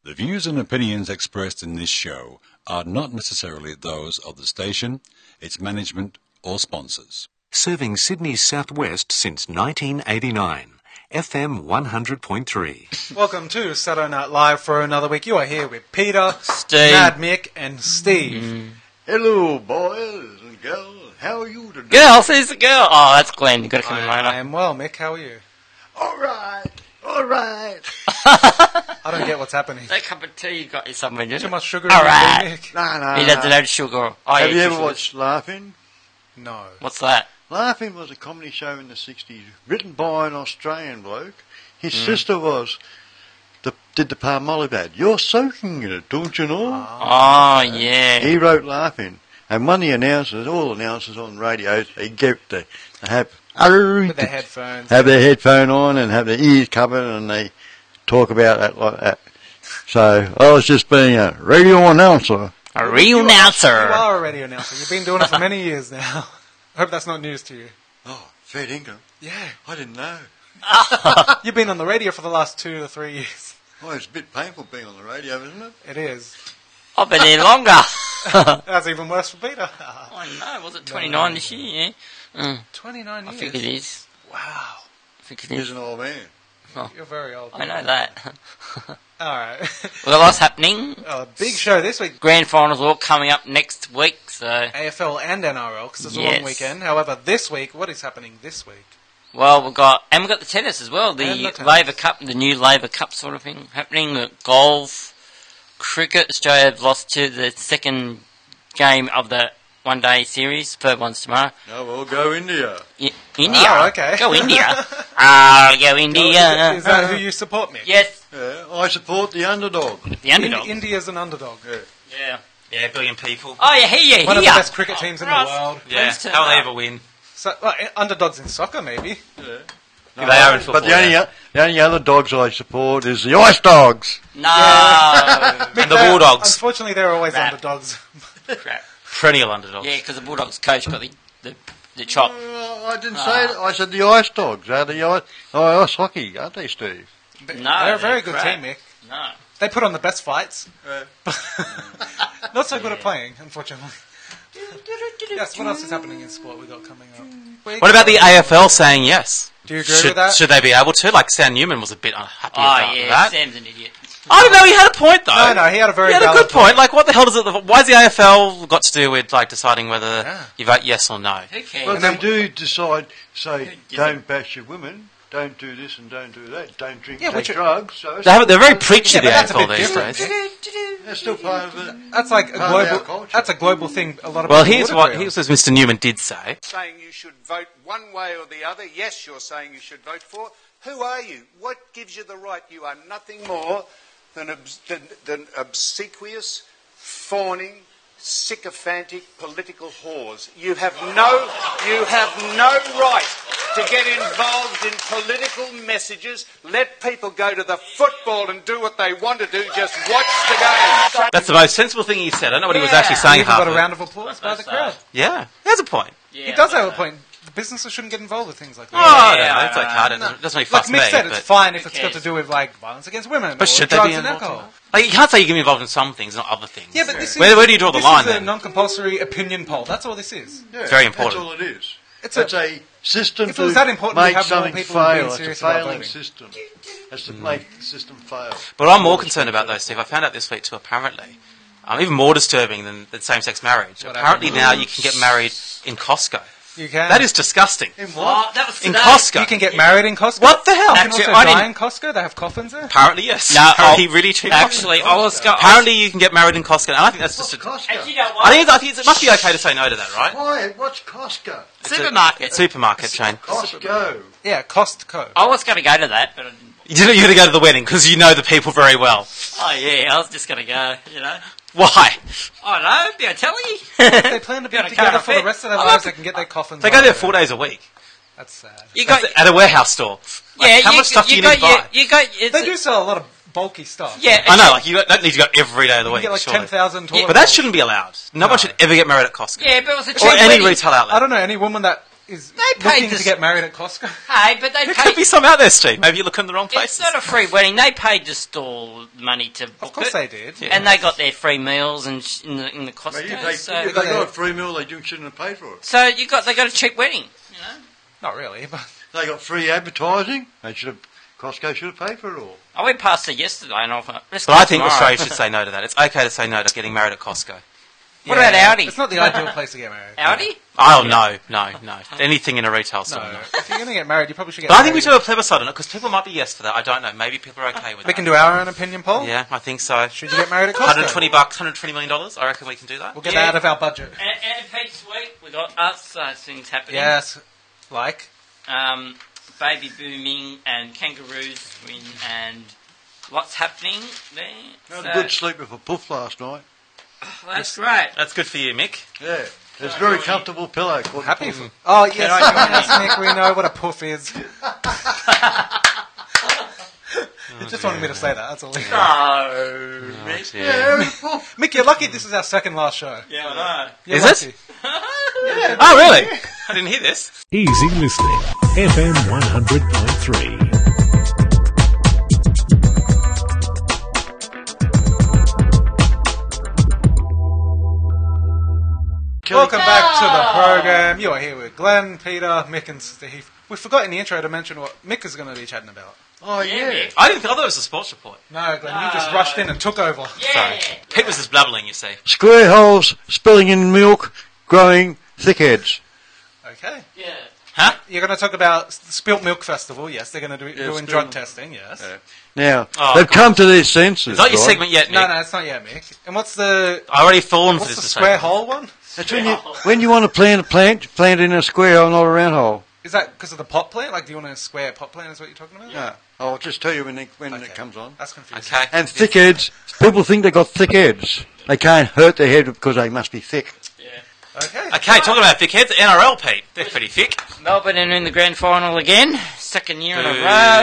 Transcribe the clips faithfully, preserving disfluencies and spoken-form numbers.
The views and opinions expressed in this show are not necessarily those of the station, its management, or sponsors. Serving Sydney's southwest since nineteen eighty-nine. F M one hundred point three. Welcome to Saturday Night Live for another week. You are here with Peter, Steve, Mad Mick, and Steve. Mm. Hello, boys and girls. How are you today? Girl, who's the girl? Oh, that's Glenn. You've got to come I, in later. I am well, Mick. How are you? All right. All right. I don't get what's happening. That cup of tea you got you somewhere, didn't Too it? much sugar All in right. your tea, Mick. No, no. He doesn't know sugar. Oh, Have yeah, you ever sugar. watched Laughing? No. What's that? Laughing was a comedy show in the sixties, written by an Australian bloke. His Mm. sister was the, did the Palmolive ad. You're soaking in it, don't you know? Oh, yeah. He wrote Laughing. And one of the announcers, all announcers on radio, they get to have With their headphones. have their headphone on and have their ears covered, and they talk about that like that. So I was just being a radio announcer. A real You announcer. are a radio announcer. You've been doing it for many years now. I hope that's not news to you. Oh, fair income. Yeah. I didn't know. You've been on the radio for the last two or three years. Oh, it's a bit painful being on the radio, isn't it? It is. I've been here longer. That's even worse for Peter. I know. Was it twenty-nine this year? Yeah. Mm, twenty-nine I years. think it is. Wow. I think it He's is. an old man. You're very old. I know that. Alright. Well, lots happening. uh, big show this week. Grand finals all coming up next week, so... A F L and N R L, because it's a Yes. long weekend. However, this week, what is happening this week? Well, we've got... And we've got the tennis as well. The And the tennis. Labour Cup, the new Labour Cup sort of thing happening. The golf, cricket. Australia have lost to the second game of the one-day series. Third one's tomorrow. No, we'll go India. I- India. Oh, okay. Go India. I'll go India. Is that who you support, Mick? Yes. Yeah, I support the underdog. The underdog. In- India's an underdog. Yeah. Yeah. Yeah, a billion people. Oh, yeah, here, here. One of the best cricket teams in the Ross. world. Yeah, When's how will they turn ever win? So, well, eh, underdogs in soccer, maybe. Yeah. They are in But the football, only, yeah. o- the only other dogs I support is the Ice Dogs. No. Mick, And the they're- Bulldogs. Unfortunately, they're always Crap. underdogs. Crap. Perennial underdogs. Yeah, because the Bulldogs coach got the, the, the chop. Well, I didn't say that. I said the Ice Dogs. They're the ice, oh, ice hockey, aren't they, Steve? No, they're a very they're good crap. team, Mick. No. They put on the best fights. Uh, Not so good at playing, unfortunately. Yes, what else is happening in sport we got coming up? Week- What about the A F L saying yes? Do you agree Should, with that? should they be able to? Like Sam Newman was a bit unhappy Oh, about yeah, that. Sam's an idiot. I don't know, he had a point though. No, no, he had a very He had a valid good point. Like, what the hell does it? Why has the A F L got to do with like deciding whether Yeah. you vote yes or no? Who cares? Well, And they then- do decide, say, gives don't bash your women, don't do this and don't do that, don't drink, Yeah, take which- drugs. So it's They have, still they're very part of- preachy, Yeah, the but that's A F a L bit these different. days. They're still part of it. That's like a Part of our global. culture. That's a global thing. A lot of Well, people here's would what agree here's what Mister Newman did say. saying you should vote one way or the other. Yes, you're saying you should vote for. Who are you? What gives you the right? You are nothing more than, obs- than, than obsequious, fawning, sycophantic political whores. You have no, you have no right to get involved in political messages. Let people go to the football and do what they want to do. Just watch the game. That's the most sensible thing he said. I don't know what he was Yeah. actually He saying. even Half got a of round it. of applause I by the suppose crowd. so. Yeah, he has a point. Yeah, He does I have a know. point. The businesses shouldn't get involved with things like that. Oh, I don't Yeah, know. It's I okay. know. I don't, it doesn't really Like fuss Mick me. said, but, it's fine if Who it's got to cares? do with like violence against women but or should they drugs be and involved? alcohol. In that? Like, you can't say you can be involved in some things, not other things. Yeah, but this is Where- where do you draw the this line is a then? non-compulsory opinion poll. That's all this is. Yeah, Very important. That's all it is. It's It's a- a, system If it to was that important, we'd make have more something people being fail. It's a serious about failing voting. system. It's to make the system fail. But I'm more concerned about those, Steve. I found out this week too, apparently. Um, even more disturbing than, than same-sex marriage. What Apparently happened? now you can get married in Costco. You can. That is disgusting. in Oh, what? that was In today. Costco. You can get married in Costco. What the hell? You can Actually, also I die didn't- in Costco. They have coffins there. Apparently, yes. No, Apparently I'll- really cheap. Actually, I was go- Apparently you can get married in Costco. And I think that's just a... Costco? And you know what? I think, it's, I think it's, it must be okay to say no to that, right? Why? What's Costco? It's a- Supermarket. Supermarket chain. Costco. Yeah, Costco. I was going to go to that, but I didn't. You didn't, you're going to go to the wedding because you know the people very well. Oh, yeah, I was just going to go, you know. Why? I don't know, be I telling you. They plan to be Got a together car for the fit. rest of their I lives. like They can get their coffins. They go on there four days a week. That's sad. You got, At a warehouse store. Like, yeah, how you, much stuff do you need got to buy? your, you got, it's They a- do sell a lot of bulky stuff. Yeah, I know, like you don't need to go every day of the You week. can get like surely. ten thousand toilet But that rolls. shouldn't be allowed. No, No. one should ever get married at Costco. yeah, but it was a cheap Or any wedding. retail outlet. I don't know any woman that is They paid looking the to get s- married at Costco. Hey, but they There paid. could be some out there, Steve. Maybe you're looking in the wrong It's places. not a free wedding. They paid the store money to book Of course it, they did. Yeah. and they got their free meals and sh- in the in the Costco. But if they, so, if they got a free meal, they do- shouldn't have paid for it. so you got they got a cheap wedding. You know. Not really, but They got free advertising. They should have. Costco should have paid for it all. I went past it yesterday and I thought, let's But go I think tomorrow. Australia should say no to that. It's okay to say no to getting married at Costco. What about Audi? It's not the ideal place to get married. Audi? Oh, no, no, no. Anything in a retail store, No, no. if you're going to get married, you probably should get But I married. think we should have a plebiscite on it, because people might be yes for that. I don't know. Maybe people are okay with We that. can do our own opinion poll. Yeah, I think so. Should you get married at Costco? one hundred twenty bucks, one hundred twenty million dollars. I reckon we can do that. We'll get Yeah. that out of our budget. And, and Pete's week, we got us uh, things happening. Yes, like Um, baby booming and kangaroos win and lots happening there. I had So- a good sleep with a puff last night. That's great. That's good for you, Mick. Yeah. It's a very comfortable pillow. called a happy. puff. For, oh yes, Can I join yes, Nick. We know what a puff is. You just wanted me to say that. That's all. No. Mick. Yeah, puff. Mick, you're lucky. This is our second last show. Yeah, I You're Is lucky. it? Oh, really? I didn't hear this. Easy listening. F M one hundred point three. Welcome back to the program. You are here with Glenn, Peter, Mick, and Steve. We forgot in the intro to mention what Mick is going to be chatting about. Oh, Yeah, yeah. Mick. I didn't think I thought it was a see report. No, Glenn, you just rushed in and took over. Yeah. Pete was just blabbling, you see. Square holes spilling in milk, growing thickheads. Okay. Yeah. Huh? You're going to talk about the Spilt Milk Festival. Yes, they're going to do Yeah, doing Spilt drug Milk. testing. Yes. Yeah. Now, Oh, they've God. come to their senses. It's not your right? segment yet, Mick. No, no, it's not yet, Mick. And what's the I already fallen for what's this. the to square say. hole one? That's when you, when you want to plant a plant, plant it in a square hole, not a round hole. Is that because of the pot plant? Like, do you want a square pot plant? Is what you're talking about? No. I'll just tell you when it, when Okay. it comes on. That's confusing. Okay. And thick heads, people think they've got thick heads. They can't hurt their head because they must be thick. Okay. Okay, talking about thick heads, N R L, Pete. They're pretty thick. Melbourne are in the grand final again, second year in a Boo.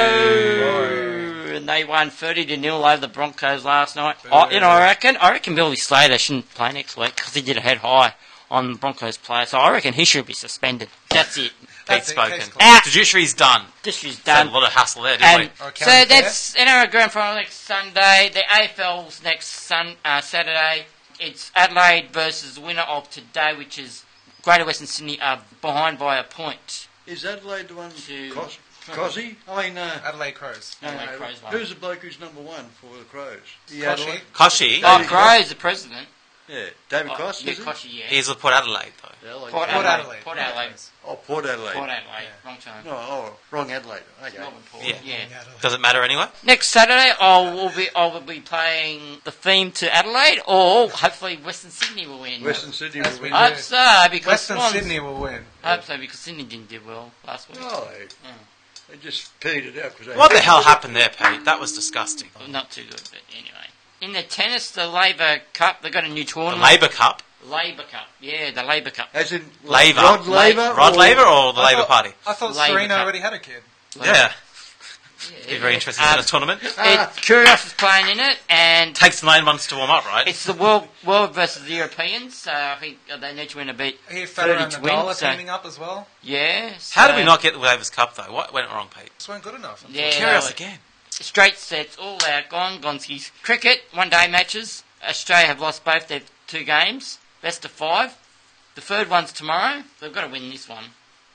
row, and they won thirty to nil over the Broncos last night. I, you know, I reckon, I reckon Billy Slater shouldn't play next week because he did a head high on the Broncos player, so I reckon he should be suspended. That's it. That's Pete's it, spoken. case closed. Out. The judiciary's done. This is Done. done. A lot of hassle there, didn't And we? Okay, so fair. that's in our grand final next Sunday. The A F L's next sun, uh, Saturday. It's Adelaide versus the winner of today, which is Greater Western Sydney are behind by a point. Is Adelaide the one? To- Cos- Cosy? I mean, uh, Adelaide Crows. No, no, Crows won. who's the bloke who's number one for the Crows? The Koshi. Adelaide? Koshi, Oh, Crows, the president. Yeah, David Oh, Cost, yeah, is it? Koshi, yeah. he's with Port Adelaide, though. Yeah, like Port that. Port Adelaide. Adelaide. Port Adelaide. Oh, Port Adelaide. Port Adelaide. Wrong time. No, oh, wrong Adelaide. Okay. Melbourne Port. Yeah. yeah. Does it matter anyway? Next Saturday, I will be I will be playing the theme to Adelaide, or hopefully Western Sydney will win. Western Sydney Yes, will we win. do. I hope so because Western Swans, Sydney will win. I hope so because Sydney didn't do well last week. Oh, they, they just peed it out because they. What the hell happened there, Pete? That was disgusting. Not too good, but anyway. In the tennis, the Labour Cup, they've got a new The tournament. Labour Cup. Labour Cup, yeah, the Labour Cup. As in Labour. Rod La- Labour? Rod or- Labour or the I Labour thought- Party? I thought Labour Serena Cup. already had a kid. Yeah. Yeah. Be very interesting Um, in a tournament. It, Kyrgios is playing in it, and Takes nine months to warm up, right? it's the world world versus the Europeans. So I think they need to win a bit. I hear Federer thirty and to Nadal win. are So, teaming up as well. yeah. How did so- we not get the Davis Cup, though? What went wrong, Pete? This weren't good enough. Yeah, Curious no, again. straight sets, all out, gone, Gonskis. Cricket, one day matches. Australia have lost both their two games. Best of five. The third one's tomorrow. They've got to win this one.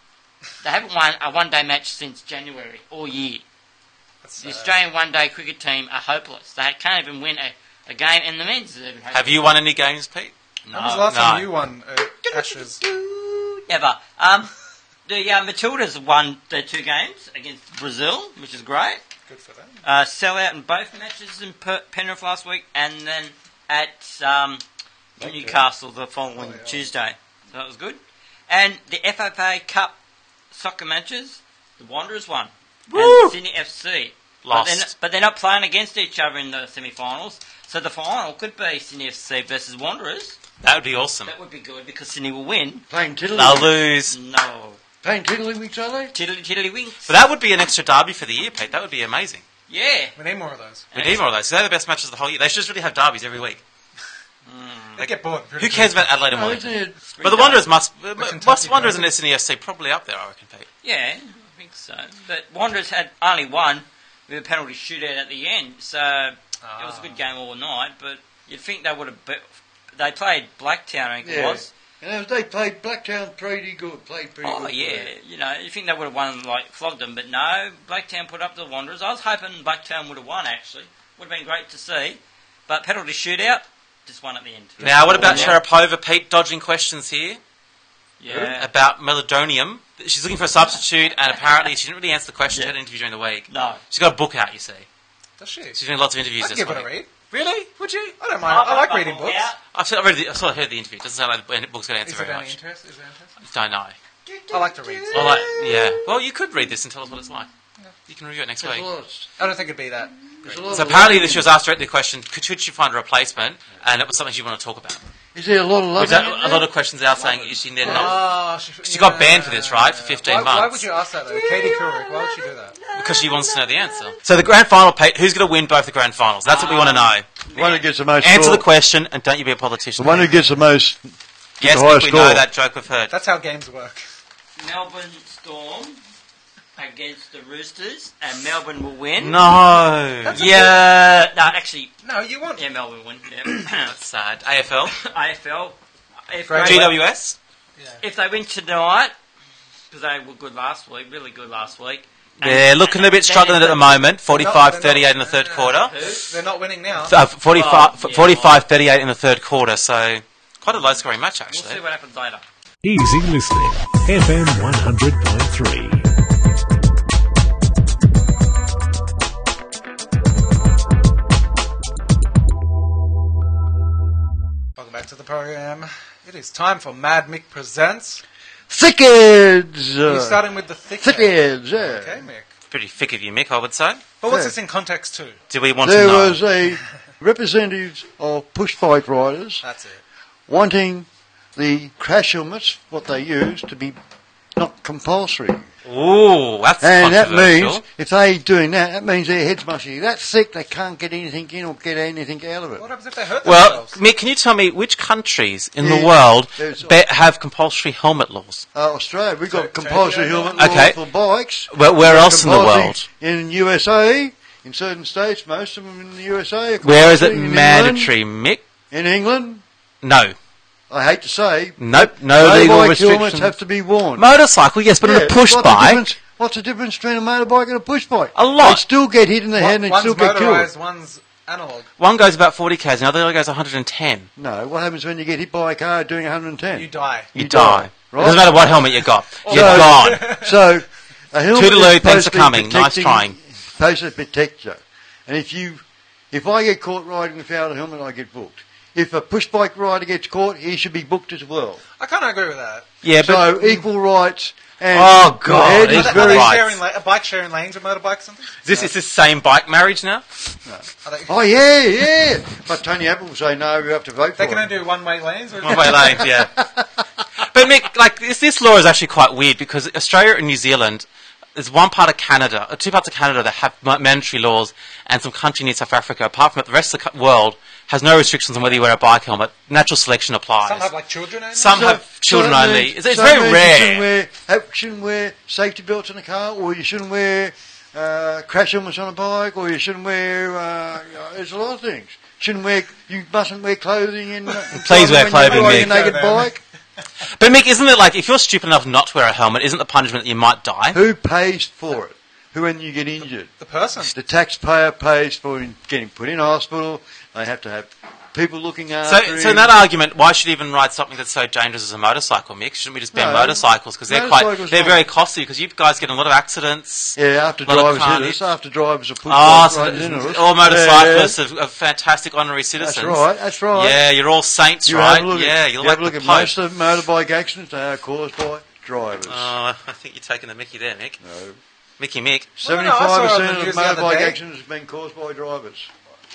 They haven't won a one day match since January, all year. That's, The uh, Australian one day cricket team are hopeless. They can't even win a, a game, and the men's are even hopeless. Have you won any games, Pete? When was the last no. time you won uh, Ashes? Never. Um, the uh, Matildas won their two games against Brazil, which is great. Good for them. Uh, sell out in both matches in per- Penrith last week, and then at um, Newcastle the following Oh, yeah. Tuesday. So that was good. And the F F A Cup soccer matches, the Wanderers won. Woo! And Sydney F C. But they're, Lost. not, but they're not playing against each other in the semi-finals, so the final could be Sydney F C versus Wanderers. That would be awesome. That would be good because Sydney will win. Playing tiddly. They'll lose. No. Playing tiddlywinks, are they? Tiddly tiddly winks. But that would be an extra derby for the year, Pete. That would be amazing. Yeah. We need more of those. We need more of those. 'Cause they're the best matches of the whole year. They should just really have derbies every week. They get bored. Who cares about Adelaide and No, Wellington? isn't it? But the Wanderers must. Kentucky Most Wanderers in Derby. S N E S C probably up there, I reckon, Pete. Yeah, I think so. But Wanderers had only one with a penalty shootout at the end, so it was a good game all night. But you'd think they would have. Be- they played Blacktown, I think it Yeah. was. And they played Blacktown pretty good. Played pretty Oh good. yeah, you know, you think they would have won, like flogged them, but no. Blacktown put up the Wanderers. I was hoping Blacktown would have won. Actually, would have been great to see. But penalty shootout, just won at the end. Now, what about Yeah. Sharapova, Pete? Dodging questions here Yeah. about Melodonium. She's looking for a substitute, and apparently she didn't really answer the question. She had an interview during the week. No. She's got a book out, you see. Does she? She's doing lots of interviews I'd this give week. it a read. Really? Would you? I don't mind. I like reading books. Yeah. I've sort of read the, I've sort of heard the interview. It doesn't sound like the book's going to answer Is it very any much. interest? Is it interest? Don't know. I like to read. I like, yeah. Well, you could read this and tell us what it's like. You can review it next There's week. a lot of, I don't think it'd be that. there's a lot So of apparently she was asked directly the question, could, should she find a replacement? And it was something she wanted to talk about. Is there a lot of love? There's in a, it a there? lot of questions out saying, is she then not? Oh, she, She got banned for this, right, for fifteen why, Why months. would you ask that, though? Katie Couric, why would she do that? Because she wants to know the answer. So the grand final, Pete, who's going to win both the grand finals? That's what we want to know. The one who gets the most Answer score, the question, and don't you be a politician. the one who gets the most. yes, the highest Nick, we know score. that joke we've heard. That's how games work. Melbourne Storm against the Roosters, and Melbourne will win. No. Yeah. No, actually, No, you want... yeah, Melbourne will win. Yeah. That's sad. A F L. A F L. If Great. they, G W S. if they win tonight, because they were good last week, really good last week. and- They're looking a bit struggling at the moment. forty-five thirty-eight in the third quarter. Who? They're not winning now. Uh, forty-five, Oh, yeah. forty-five thirty-eight in the third quarter, so quite a low scoring match, We'll actually. see what happens later. Easy listening. F M one hundred point three. Welcome back to the program. It is time for Mad Mick Presents. Thickheads! We're Uh, starting with the thick thickheads, yeah. Okay, Mick. Pretty thick of you, Mick, I would say. But what's Yeah. this in context to? Do we want There to know? was a representative of push bike riders That's it. wanting the crash helmets, what they use, to be not compulsory. Ooh, that's And that controversial. means, if they doing that, that means their heads must be that thick they can't get anything in or get anything out of it. What happens if they hurt Well, themselves? Mick, can you tell me which countries in Yeah, the world there's- be- have compulsory helmet laws? Uh, Australia, we've got So- compulsory Tokyo, helmet laws Okay. for bikes. Well, where We've got else in the compulsory world? In U S A, in certain states, most of them in the U S A. are Where is it compulsory. In mandatory, Mick? England, in England, No. I hate to say, Nope, no legal motorbike restrictions. helmets have to be worn. Motorcycle, yes, but Yeah, on a push what's the bike, difference- What's the difference between a motorbike and a push bike? A lot. They still get hit in the head and they One's still get motorised, killed. one's analog. one goes about forty k's, and the other goes one hundred ten. No, what happens when you get hit by a car doing one hundred ten? You die. You, You die. die, right? It doesn't matter what helmet you got. You're So- gone. So, a helmet Toodaloo, is thanks supposed for to be coming. Nice protecting- trying. Supposed to protect you. And if you, if I get caught riding without a helmet, I get booked. If a push bike rider gets caught, he should be booked as well. I kind of agree with that. Yeah, but So equal rights. And Oh, God, the head equal is Are they, very. rights. sharing la- a bike sharing lanes with motorbikes or something? is this is this same bike marriage now? Are they, Oh yeah, yeah. But Tony Apple will say no. We have to vote they for can it. only do one-way lanes? Or One way lanes, yeah. But Mick, like this, this law is actually quite weird because Australia and New Zealand, there's one part of Canada, or two parts of Canada that have ma- mandatory laws, and some country near South Africa. Apart from it, the rest of the co- world has no restrictions on whether you wear a bike helmet. Natural selection applies. Some have like children only? Some So- have children so that only. means- It's, it's so that very means You shouldn't rare. wear, have- shouldn't wear safety belts in a car, or you shouldn't wear uh, crash helmets on a bike, or you shouldn't wear. Uh, there's a lot of things. Shouldn't wear. You mustn't wear clothing in. in Please wear when clothing, you're riding Mick. a naked Go there. bike. But Mick, isn't it like if you're stupid enough not to wear a helmet, isn't the punishment that you might die? Who pays for it? Who when you get injured? The person. The taxpayer pays for in- getting put in hospital. They have to have people looking So, after so in him. that argument, why should you even ride something that's so dangerous as a motorcycle, Mick? Shouldn't we just ban No. motorcycles because they're quite Motorcycles they're not. very costly because you guys get in a lot of accidents. Yeah, after lot of drivers hit carnage. us, after drivers are pushed Oh, right so into us. all Yeah, motorcyclists are, are fantastic honorary citizens. That's right, that's right. Yeah, you're all saints, You right? have a look yeah, at, you're you like have a look the at Pope. most of motorbike accidents they are caused by drivers. Oh, I think you're taking the Mickey there, Mick. no. Mickey Mick. Well, no, I saw seventy-five it on the percent of news the other motorbike day. accidents have been caused by drivers.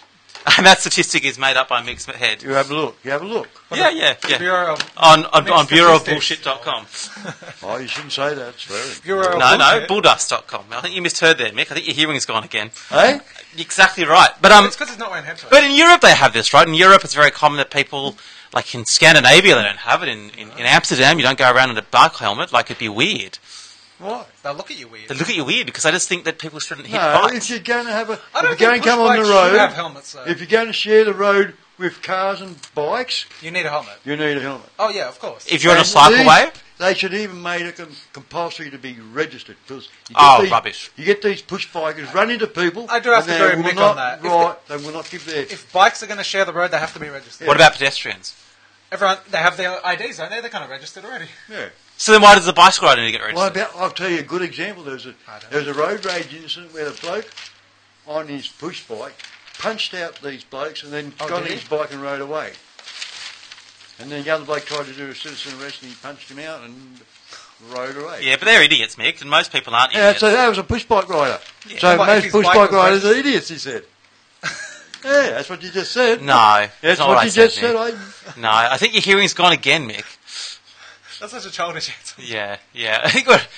And that statistic is made up by Mick's head. You have a look. You have a look. Yeah, yeah, yeah. Bureau of On on, Mick's on bureau of statistics. bullshit dot com. Oh, you shouldn't say that. It's very. Bureau of No, no, Bullshit. bulldust dot com. I think you misheard there, Mick. I think your hearing's gone again. Hey? Exactly right. But um, It's because he's not wearing headphones. but in Europe they have this, right? In Europe it's very common that people, like in Scandinavia they don't have it. In, in, in Amsterdam you don't go around in a bike helmet. Like it'd be weird. What? They'll look at you weird. They look at you weird because I just think that people shouldn't hit No, bikes. if you're going to have a, I don't if you're going think to come push on the bikes should road, have helmets, though. if you're going to share the road with cars and bikes, You need a helmet. you need a helmet. Oh yeah, of course. If you're on a And cycleway, these- They should even make it com- compulsory to be registered because you get Oh, these, rubbish. You get these push bikers run into people. I do have and to they agree with will Mick not on that. If Right, they will not give their. If bikes are going to share the road, they have to be registered. what about pedestrians? Everyone, they have their I Ds, don't they? They're kind of registered already. Yeah. So then why does the bicycle rider need to get Well, registered? about, I'll tell you a good example. There was a I don't there was a road rage incident where the bloke on his push bike punched out these blokes and then Oh, got on did he? his bike and rode away. And then the other bloke tried to do a citizen arrest and he punched him out and rode away. Yeah, but they're idiots, Mick, and most people aren't Yeah, idiots. so that was a push bike rider. Yeah. So What, if most his push bike bike was riders are registered? idiots, he said. Yeah, that's what you just said. No, that's That's not what, what I you said, just Mick. said. I, No, I think your hearing's gone again, Mick. That's such a childish answer. Yeah, yeah. I think we're-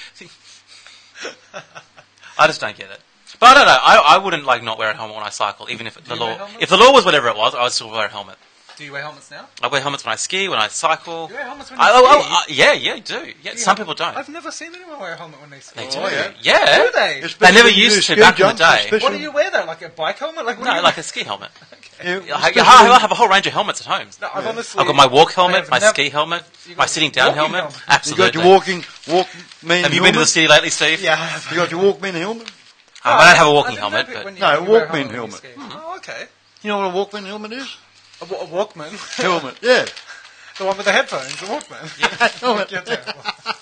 I just don't get it. But I don't know. I, I wouldn't like not wear a helmet when I cycle, even if the you wear law helmets? if the law was whatever it was, I would still wear a helmet. Do you wear helmets now? I wear helmets when I ski, when I cycle. You wear helmets when you I, oh, oh, ski? uh, yeah, yeah, you do. Yeah, You some have- people don't. I've never seen anyone wear a helmet when they ski. They Oh, do. yeah. Yeah. Do they? They never Especially when you used do to ski back in the jumps, day. especially- What do you wear though? Like a bike helmet? Like what do No, you like a ski helmet. Yeah, I, especially- I, I have a whole range of helmets at home. No, I've honestly. I've got my walk helmet, I've my never- ski helmet, You got my sitting down walking helmet. helmet. You Absolutely. got your walking, walk man have you been to the helmet? city lately, Steve? Yeah. I have. You got your Walkman helmet? Um, I don't have a I walking didn't know helmet, that but when you- No, you wear a Walkman when you helmet. ski. Oh, okay. You know what a Walkman helmet is? A, wa- a Walkman. Helmet, yeah. The one with the headphones, the Walkman. Helmet. You're terrible.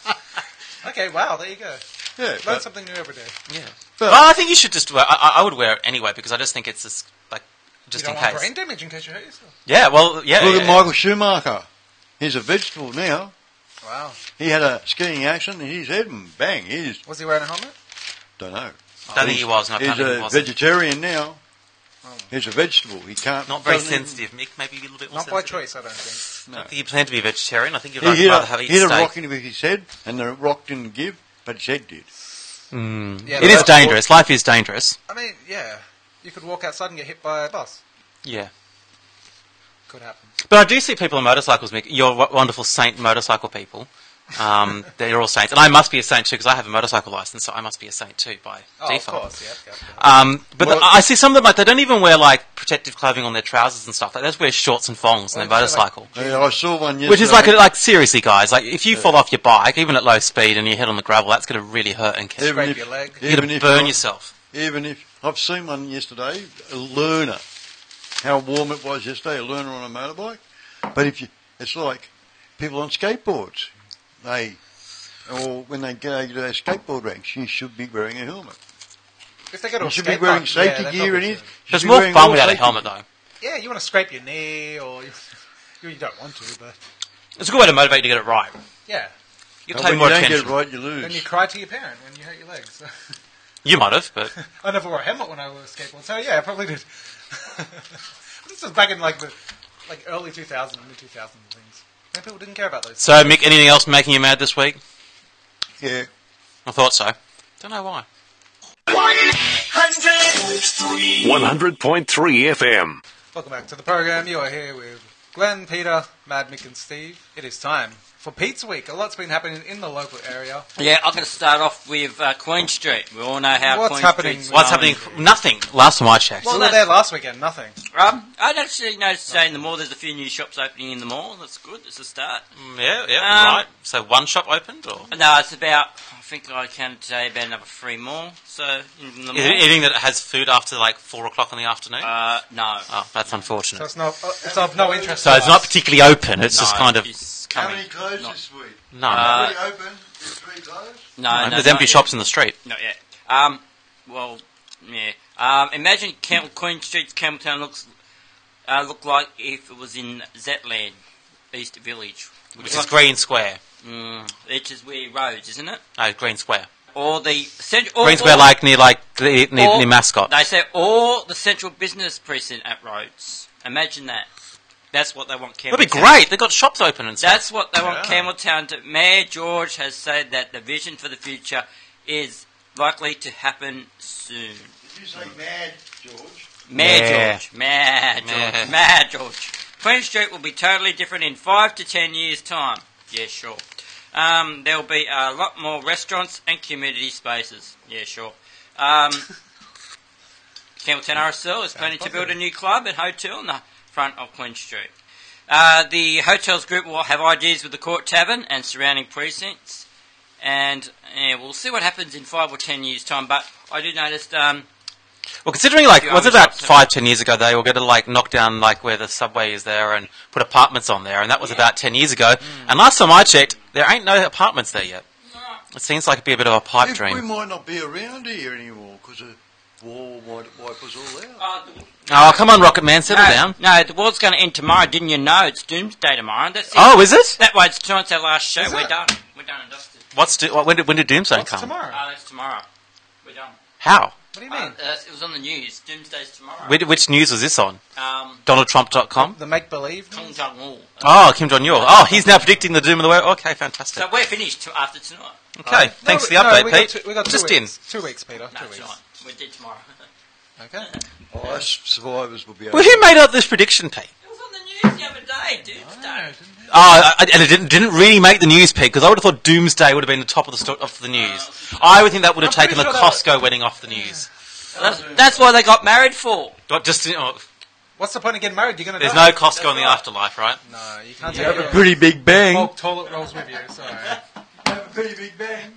Okay, wow, there you go. Yeah, Learn but, something new every day. yeah. But- well, I think you should just wear. I, I I would wear it anyway because I just think it's just like just you in don't want case. brain damage in case you hurt yourself. Yeah. Well. Yeah. look yeah, at yeah. Michael Schumacher. He's a vegetable now. Wow. He had a skiing accident and his head and bang, he's, Was he wearing a helmet? don't know. Don't think he was. No, He's apparently he a wasn't. vegetarian now. Oh. He's a vegetable. He can't. Not very doesn't even- sensitive, Mick. Maybe a little bit more Not by sensitive. choice, I don't think. I don't think he planned to be a vegetarian. I think he'd He hit, rather a, have eat hit a steak. rock into his head, and the rock didn't give, but his head did. Mm. Yeah, It is that's dangerous. Life is dangerous. I mean, yeah. You could walk outside and get hit by a bus. Yeah. Could happen. But I do see people on motorcycles, Mick. You're w- wonderful saint motorcycle people. Um, they're all saints. And I must be a saint too because I have a motorcycle license, so I must be a saint too by Oh, default. of course, yeah. yeah, yeah. Um, but Well- the, I see some of them, like, they don't even wear, like, protective clothing on their trousers and stuff. Like, they just wear shorts and thongs on their Well, it's like- motorcycle. Yeah, I saw one yesterday. Which is like, a, like, seriously, guys, like, if you fall off your bike, even at low speed, and you hit on the gravel, that's going to really hurt and kill. Even Scrape if- your leg. You're even going to if burn not- yourself. Even if I've seen one yesterday, a learner, how warm it was yesterday, a learner on a motorbike. But if you, it's like people on skateboards, they, or when they go to their skateboard ranks, you should be wearing a helmet. If they go to You a should be skate wearing park, safety yeah, they gear probably and it. should. There's more fun without a helmet, though. Yeah, you want to scrape your knee, or you, you don't want to, but It's a good way to motivate you to get it right. yeah. You And can take when more you don't attention. get it right, you lose. Then you cry to your parent when you hurt your legs. You might have, but I never wore a helmet when I was skateboard, so yeah, I probably did. This was back in like the like early two thousands, mid two thousands things. And people didn't care about those. so Mick, anything else making you mad this week? Yeah. I thought so. Don't know why. one hundred point three F M. Welcome back to the program. You are here with Glenn, Peter, Mad, Mick, and Steve. It is time for Pizza Week. A lot's been happening in the local area. Yeah, I'm going to start off with uh, Queen Street. We all know how What's Queen happening? Street's What's going. happening? Nothing. Last time I checked. Well, we Well, were there last weekend. Nothing. Um, I'd actually noticed today in the mall there's a few new shops opening in the mall. That's good. It's a start. Mm, yeah, yeah, Um, right. So one shop opened, or No, it's about, I think I counted today about another three more. So, in the is it mall. anything that has food after like four o'clock in the afternoon? Uh, no. oh, that's So unfortunate. it's not. Uh, it's of no interest. So to it's us. not particularly open. It's just No, kind of it's How coming. many closed Not- this week? no. Uh, Three open, there's three closed. No, no, no, there's not empty yet. shops in the street. Not yet. Um, well, yeah. Um, imagine Camp- Queen Street's Campbelltown looks uh, look like if it was in Zetland, East Village, Which is Green Square. Mm, which is where roads, isn't it? No, Green Square. or the cent- or, Greensware, or- like near like near, near, or- near Mascot. They say or the central business precinct at Rhodes. Imagine that. That's what they want. That'd be Campbelltown. great. They've got shops open and stuff. That's what they want Campbelltown to. Mayor George has said that the vision for the future is likely to happen soon. Did you say mad, George? Mayor Mayor. George. Mayor George. Mayor. Mayor George. Queen Street will be totally different in five to ten years' time. Yeah, sure. Um, there will be a lot more restaurants and community spaces. Yeah, sure. Um, Campbelltown R S L is planning to build a new club and hotel in the front of Queen Street. Uh, the hotels group will have ideas with the Court Tavern and surrounding precincts, and yeah, we'll see what happens in five or ten years' time. But I did notice. Um, Well, considering like Few was it other about shops, five, ten years ago they were going to like knock down like where the subway is there and put apartments on there, and that was about ten years ago. And last time I checked, there ain't no apartments there yet. It seems like it'd be a bit of a pipe We, dream. we might not be around here anymore because the war might wipe us all out. uh, the- Oh, come on, Rocket Man, settle no, down. No, the world's going to end tomorrow. Didn't you know? It's Doomsday tomorrow. That's it. Oh, is it? That way, it's tonight's our last show. Is We're it? done. We're done and dusted. What's do, what, when did when did Doomsday What's come? tomorrow? Oh, that's tomorrow. We're done. How? What do you mean? Uh, uh, it was on the news. Doomsday's tomorrow. Which, which news was this on? Um, Donald Trump dot com? The make-believe? Kim Jong Un. Oh, Kim Jong Il. Oh, he's now predicting the doom of the world. Okay, fantastic. So we're finished t- after tonight. Okay, No, thanks for we- the no, update, we got Pete. two, we got two Just weeks. in. Two weeks, Peter. No, two weeks. tonight. We did tomorrow. Okay. Oh, us survivors will be able Well, who made up this prediction, Pete? It was on the news the other day, Doomsday. Oh, I- and it didn't, didn't really make the news, Pete, because I would have thought Doomsday would have been the top of the sto- of the news. I would think that would have I'm pretty taken the sure that Costco wedding off the news. That's, that's why they got married for. Not just, oh, What's the point of getting married? You're going to there's die. no Costco in the afterlife, right? No, you can't You take have a it. pretty big bang. Bulk toilet rolls with you. Sorry. Have a pretty big bang.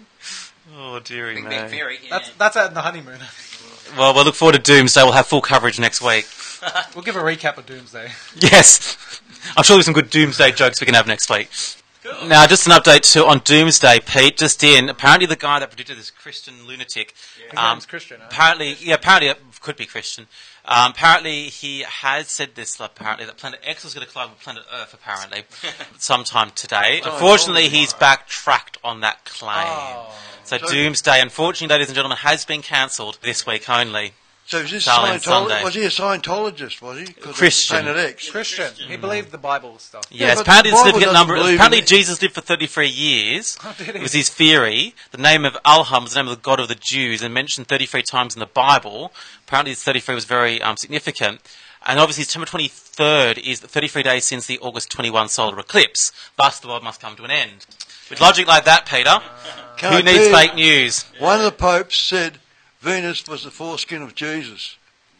Oh, dearie Big, me. big fairy. Yeah. That's that's out in the honeymoon. Well, we'll look forward to Doomsday. We'll have full coverage next week. We'll give a recap of Doomsday. Yes. I'm sure there's some good Doomsday jokes we can have next week. Now, just an update to on Doomsday, Pete. Just in, apparently the guy that predicted this Christian lunatic. His um, name's Christian. Huh? Apparently, yeah, apparently it could be Christian. Um, apparently, he has said this. Apparently, that Planet X was going to collide with Planet Earth. Apparently, sometime today. Unfortunately, he's backtracked on that claim. Oh. So, Doomsday, unfortunately, ladies and gentlemen, has been cancelled this week only. So is this Silent Sunday. Scientologist? Was he a Scientologist, was he? 'Cause of Christian. Planet X. Christian. He believed the Bible stuff. Yes, but apparently the the Bible significant doesn't number. believe Apparently in it. Jesus lived for thirty-three years. Oh, did he? Was his theory. The name of Alham was the name of the god of the Jews, and mentioned thirty-three times in the Bible. Apparently, this thirty-three was very um, significant. And obviously, September twenty-third is thirty-three days since the August twenty-first solar eclipse. Thus, the world must come to an end. With logic like that, Peter, Can't who needs be. fake news? One of the popes said Venus was the foreskin of Jesus.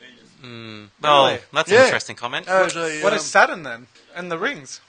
Well, Really? that's Yeah. an interesting comment. That was a, What um, is Saturn then? And the rings.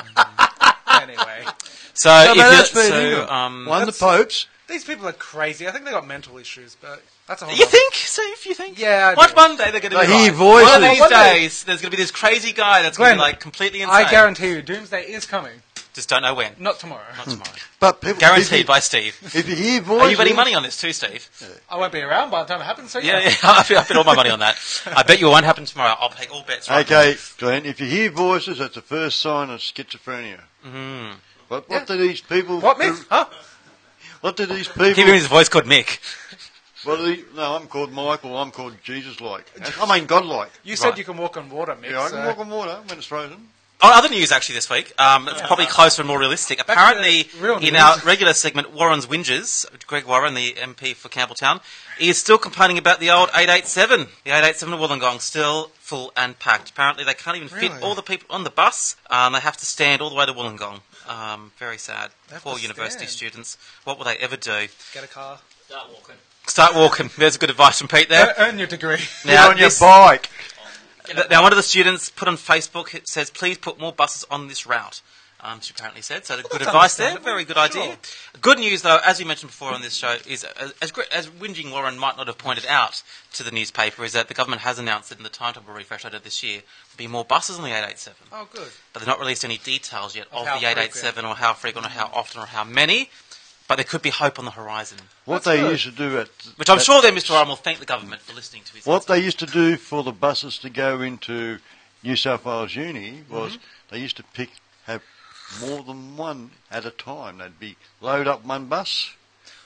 Anyway, So, no, if but you, that's fair dinkum. so um, One of the That's- popes. these people are crazy. I think they got mental issues, but that's a whole. you other- think? So, if you think, Yeah, I One, do. one day they're going to I be hear right. voices. One of these One day- days, there's going to be this crazy guy that's going to Glenn, be like completely insane. I guarantee you, Doomsday is coming. Just don't know when. Not tomorrow. Not tomorrow. But people, Guaranteed if by Steve. you, if you hear voices, Are you betting money on this too, Steve? I won't be around by the time it happens. So Yeah, yeah. yeah. I bet I bet all my money on that. I bet you it won't happen tomorrow. I'll take all bets. Right Okay, Glenn, if you hear voices, that's the first sign of schizophrenia. Mm-hmm. But what do these people... What me? Huh? What do these Keep hearing people... his voice called Mick. What do they, no, I'm called Michael, I'm called Jesus-like. I mean, God-like. You said Right. you can walk on water, Mick. Yeah, I so- can walk on water when it's frozen. On other news, actually, this week, um, it's probably closer and more realistic. to Apparently, real in news. our regular segment, Warren's Whinges, Greg Warren, the M P for Campbelltown, is still complaining about the old eight eighty-seven. The eight eighty-seven of Wollongong, still full and packed. Apparently, they can't even fit Really? all the people on the bus. Um, they have to stand all the way to Wollongong. Um, very sad. They have Poor to university stand. students. What will they ever do? Get a car. Start walking. Start walking. There's good advice from Pete there. Earn your degree. Get on your this- bike. Th- Now, one of the students put on Facebook, it says, please put more buses on this route. Um, she apparently said. So, good that's advice there. understandable. Very good idea. Sure. Good news, though, as we mentioned before on this show, is uh, as, gr- as whinging Warren might not have pointed out to the newspaper, is that the government has announced that in the timetable refresh later this year, there'll be more buses on the eight eighty-seven. Oh, good. But they've not released any details yet Of of how the eight eighty-seven or how frequent or how often or how many. But there could be hope on the horizon. What That's they good. used to do at... Which I'm at- sure then Mister Warren will thank the government for listening to his What insights. they used to do for the buses to go into New South Wales Uni was Mm-hmm. they used to pick, have more than one at a time. They'd be load up one bus,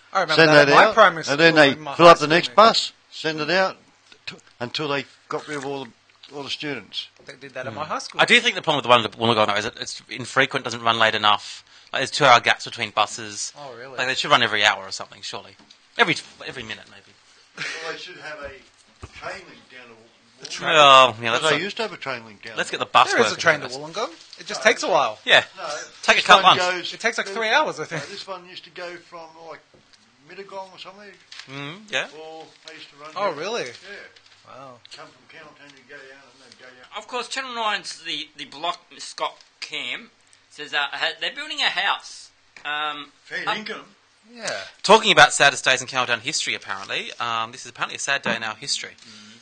I remember send that, that at my out, primary school. and then they and my fill high up the school, next maybe. bus, send it out t- until they got rid of all the all the students. They did that at my high school. I do think the problem with the one at Wollongong though is that it's infrequent, doesn't run late enough. Like there's two-hour gaps between buses. Oh, really? Like they should run every hour or something, surely. Every every minute, maybe. Well, they should have a train link down to Wollongong. Well, yeah, let's, They not- used to have a train link down. let's get the bus There is a working train to first. Wollongong. It just takes a while. Yeah, No, take a this cut one lunch. goes- It takes like three hours, I No, think. this one used to go from like Mittagong or something, Mm, yeah. or they used to run. Oh, down- really? Yeah, Wow. come from Countertown, you go down and then go down. Of course, Channel nine's the, the block, Scott Cam, says uh, ha- they're building a house. Um, Fair up- income. Yeah. Talking about saddest days in Countdown history, apparently, um, this is apparently a sad day in our history.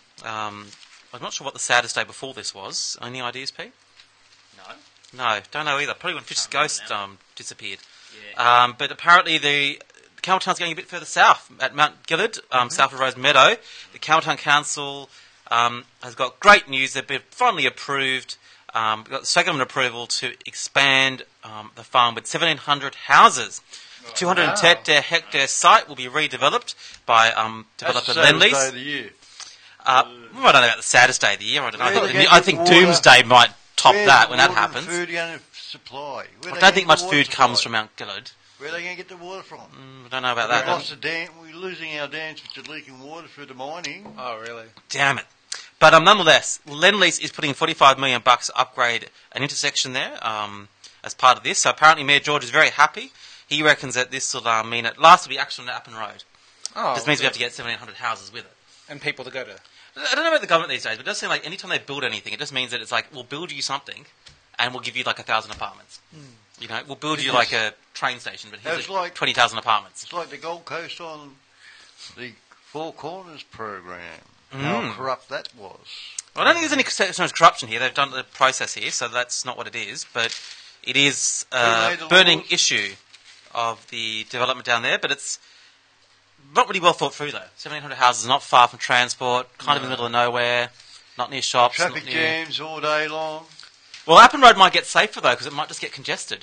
Um, I'm not sure what the saddest day before this was. Any ideas, Pete? no. No, don't know either. Probably when Fish's Can't remember ghost now. um, disappeared. Yeah. Um, but apparently the Campbelltown's going a bit further south at Mount Gillard, um, south of Rose Meadow. The Campbelltown Council um, has got great news. They've been finally approved. Um, got the state government approval to expand um, the farm with seventeen hundred houses. The two hundred ten hectare site will be redeveloped by um, developer That's the saddest day Lendlease. of the year. Uh, well, I don't know about the saddest day of the year. I don't know. I Where think, they get I think water? Doomsday might top Where's that the when that water and happens. Food going to supply? Where I they don't think get much the water food comes supply? from Mount Gillard. Where are they going to get the water from? Mm, I don't know about we that. lost the dam. We're losing our dams which are leaking water through the mining. Oh, really? Damn it. But um, nonetheless, Lendlease is putting forty-five million bucks to upgrade an intersection there um, as part of this. So apparently Mayor George is very happy. He reckons that this will uh, mean at last will be action on Appin Road. Oh, This means we good. have to get seventeen hundred houses with it. And people to go to. I don't know about the government these days, but it does seem like any time they build anything, it just means that it's like, we'll build you something and we'll give you like a thousand apartments. You know, we'll build you like a train station, but here's That's like like- twenty thousand apartments. It's like the Gold Coast on the Four Corners program. Mm. How corrupt that was. Well, I don't think there's any so much corruption here. They've done the process here, so that's not what it is. But it is Who a made the burning laws? issue of the development down there. But it's not really well thought through, though. seventeen hundred houses, not far from transport, kind of in the middle of nowhere, not near shops. Traffic not near... jams all day long. Well, Appin Road might get safer, though, because it might just get congested.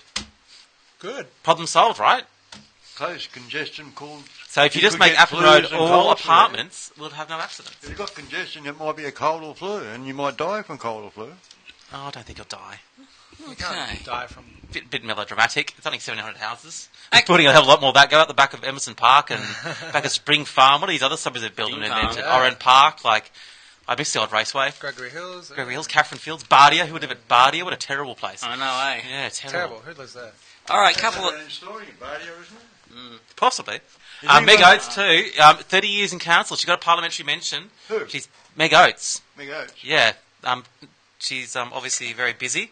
Good. Problem solved, right? Close congestion called. So if you, You just could make get Appin flus Road and all colds there. apartments, we'll have no accidents. If you've got congestion, it might be a cold or flu, and you might die from cold or flu. Oh, I don't think you'll die. You can't Okay. die from... Bit, bit melodramatic. It's only seven hundred houses. We're putting a hell of a lot more of that. Go out the back of Emerson Park and back of Spring Farm. What are these other suburbs they're building in Spring there? Farm. To Yeah. Oran Park. Like, I miss the old raceway. Gregory Hills. Gregory Hills, Catherine Fields, Bardia. Who would live at Bardia? What a terrible place. I know, eh? Yeah, terrible. Terrible. Who lives there? All right, couple of... That's a story in Bardia, isn't it? Possibly. Is Um, Meg anyone- Oates too. Um, Thirty years in council. She got a parliamentary mention. Who? She's Meg Oates. Meg Oates. Yeah. Um, she's um, obviously very busy.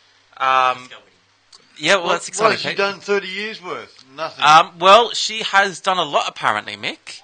Um, yeah, well, What, that's what exciting. has she Kate. done thirty years worth? Nothing. Um, well, she has done a lot, apparently, Mick.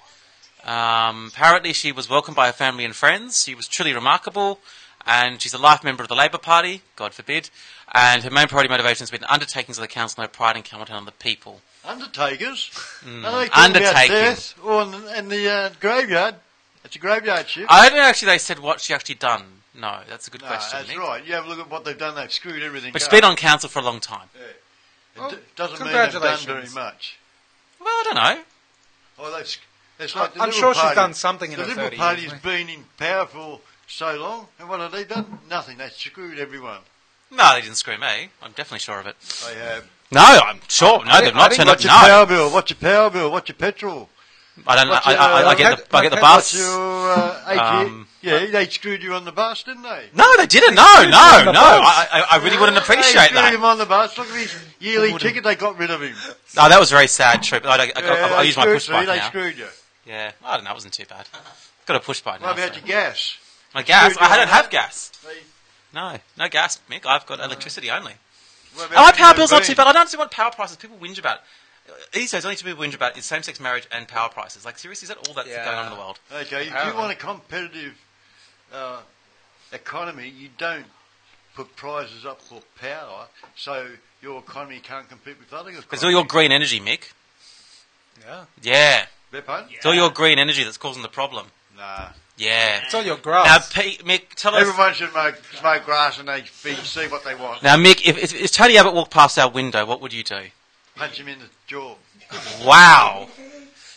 Um, apparently, she was welcomed by her family and friends. She was truly remarkable, and she's a life member of the Labor Party, God forbid. And her main priority motivation has been undertakings of the council, no pride in Campbelltown and the people. Undertakers? Mm. Are they talking about Undertaking. death? Or in the, in the uh, graveyard? It's a graveyard ship. I don't know actually they said what she actually done. No, that's a good no, question, that's Mick. right. You have a look at what they've done. They've screwed everything But she's up. been on council for a long time. It Well, d- doesn't mean they've done very congratulations. much. Well, I don't know. Oh, they've, sc- it's like the I'm Liberal sure she's Party. done something in The her Liberal thirty Party's years. been in power for so long, and what have they done? Nothing. They screwed everyone. No, they didn't screw me. I'm definitely sure of it. They have. No, I'm sure. No, I- they've I not think turned up. What's your No, power bill? What's your power bill? What's your petrol? I don't. What's I, your, I, I, I get uh, the. I get the my bus. What's your uh, A T M? Um, yeah, they screwed you on the bus, didn't they? No, they didn't. No, screwed you no, on no. the bus. I, I, I really wouldn't They appreciate screwed that. him on the bus. Look at his yearly ticket. They got rid of him. No, that was very sad. True, but I, I, I, Yeah, I, I they use my screwed push you. bike They now. screwed you. Yeah, I don't know. It wasn't too bad. Got a push bike now. What about so- your gas? My gas? screwed you I don't on have that? gas. They, No, no gas, Mick. I've got electricity only. what And my about power your bill's not bean? too bad. I don't see what power prices people whinge about. These days, only two people whinge about is same-sex marriage and power prices. Like, seriously, is that all that's Yeah. going on in the world? Okay, if you Apparently. want a competitive uh, economy, you don't put prices up for power, so your economy can't compete with other economies. It's all your green energy, Mick. Yeah. Yeah. Beg pardon? It's all your green energy that's causing the problem. Nah. Yeah. It's all your grass. Now, Pete, Mick, tell us... Everyone should smoke, smoke grass and they be, see what they want. Now, Mick, if, if, if Tony Abbott walked past our window, what would you do? Punch him in the jaw. Wow.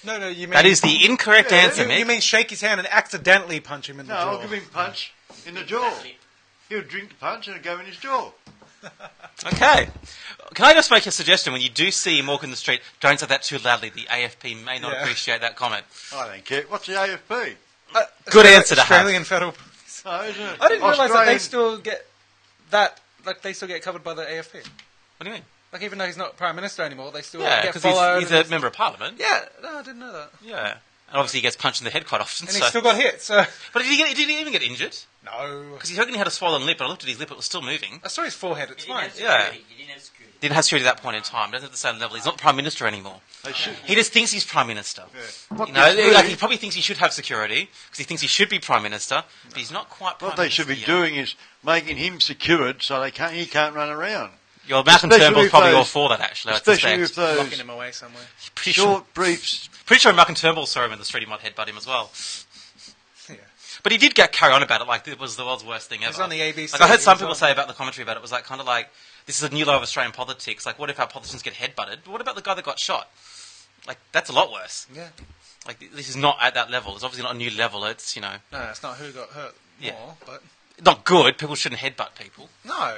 No, no, you mean... That is the incorrect Yeah, answer, You, Mick. you mean shake his hand and accidentally punch him in the No, jaw? I'll give him a punch in the jaw. He would drink the punch and it'd go in his jaw. Okay. Can I just make a suggestion? When you do see him walk in the street, don't say that too loudly. The A F P may not Yeah. appreciate that comment. I don't care. What's the A F P? Uh, Good Australia- answer to have. Australian Federal... No, isn't it? I didn't realise that they Australian- still get that, like, they still get covered by the A F P. What do you mean? Like, even though he's not Prime Minister anymore, they still Yeah, get because followed. he's, he's and a member of Parliament. Yeah, no, I didn't know that. Yeah. And obviously he gets punched in the head quite often. And so. he still got hit, so... But did he, get, did he even get injured? No. Because he reckon he had a swollen lip, but I looked at his lip, it was still moving. I saw his forehead, it's fine. Yeah. He didn't have security. Didn't have security at that point in time. Doesn't have the same level. He's not Prime Minister anymore. They should. He just thinks he's Prime Minister. Yeah. What, You know, they, like he probably thinks he should have security because he thinks he should be Prime Minister, but he's not quite Prime what they Minister should be yet. doing is making him secured so they can't. He can't run around. Your Malcolm Especially Turnbull's if probably those- all for that, actually. I Especially with suspect. Locking those him away somewhere. Pretty sure, short briefs. pretty sure Malcolm Turnbull saw him in the street. He might headbutt him as well. Yeah. But he did get carry on about it like it was the world's worst thing ever. was on the A B C Like I heard some as people well. say about the commentary about it, it was like kind of like this is a new law of Australian politics. Like, what if our politicians get headbutted? But what about the guy that got shot? Like, that's a lot worse. Yeah. Like, this is not at that level. It's obviously not a new level. It's, you know, No, it's not who got hurt more, Yeah. but... not good. People shouldn't headbutt people. No.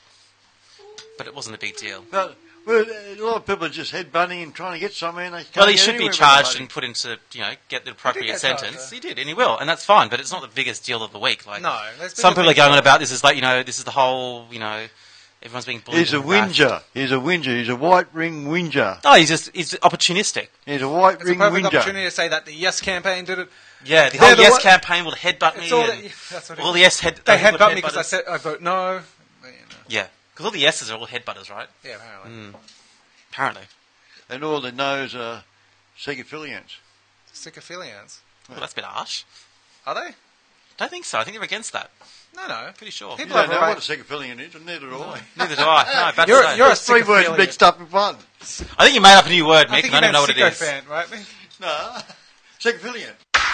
But it wasn't a big deal. But well, a lot of people are just headbutting and trying to get somewhere, and they can't Well, he get should be anywhere with charged the and put into, you know, get the appropriate get charged, sentence. yeah. He did, and he will, and that's fine. But it's not the biggest deal of the week. Like, No, there's some bigger people are things going on going about this is like, you know, this is the whole, you know, everyone's being bullied. He's a and harassed. whinger. He's a whinger. He's a white ring whinger. No, he's just he's opportunistic. He's a white It's a ring perfect whinger. opportunity to say that the Yes campaign did it. Yeah, the They're whole the Yes one- campaign will headbutt me. It's all and that, that's what it all is. the Yes head. They those good headbutt me because I headbutters. said I vote no. But, you know. Yeah, because all the Yeses are all headbutters, right? Yeah, apparently. Mm. Apparently. And all the no's are Segophilians. Sycophilians. Well, that's a bit harsh. Are they? Don't think so. I think they're against that. No, no. Pretty sure. You People don't have know a right. what a Segophilian is, and neither do I. Neither do I. No, bad You're- to say. you're a It's three words Sycophilian. mixed up in one. I think you made up a new word, I Mick, think and I you don't know what meant it is. sycophant, right, Mick? No, Segophilian.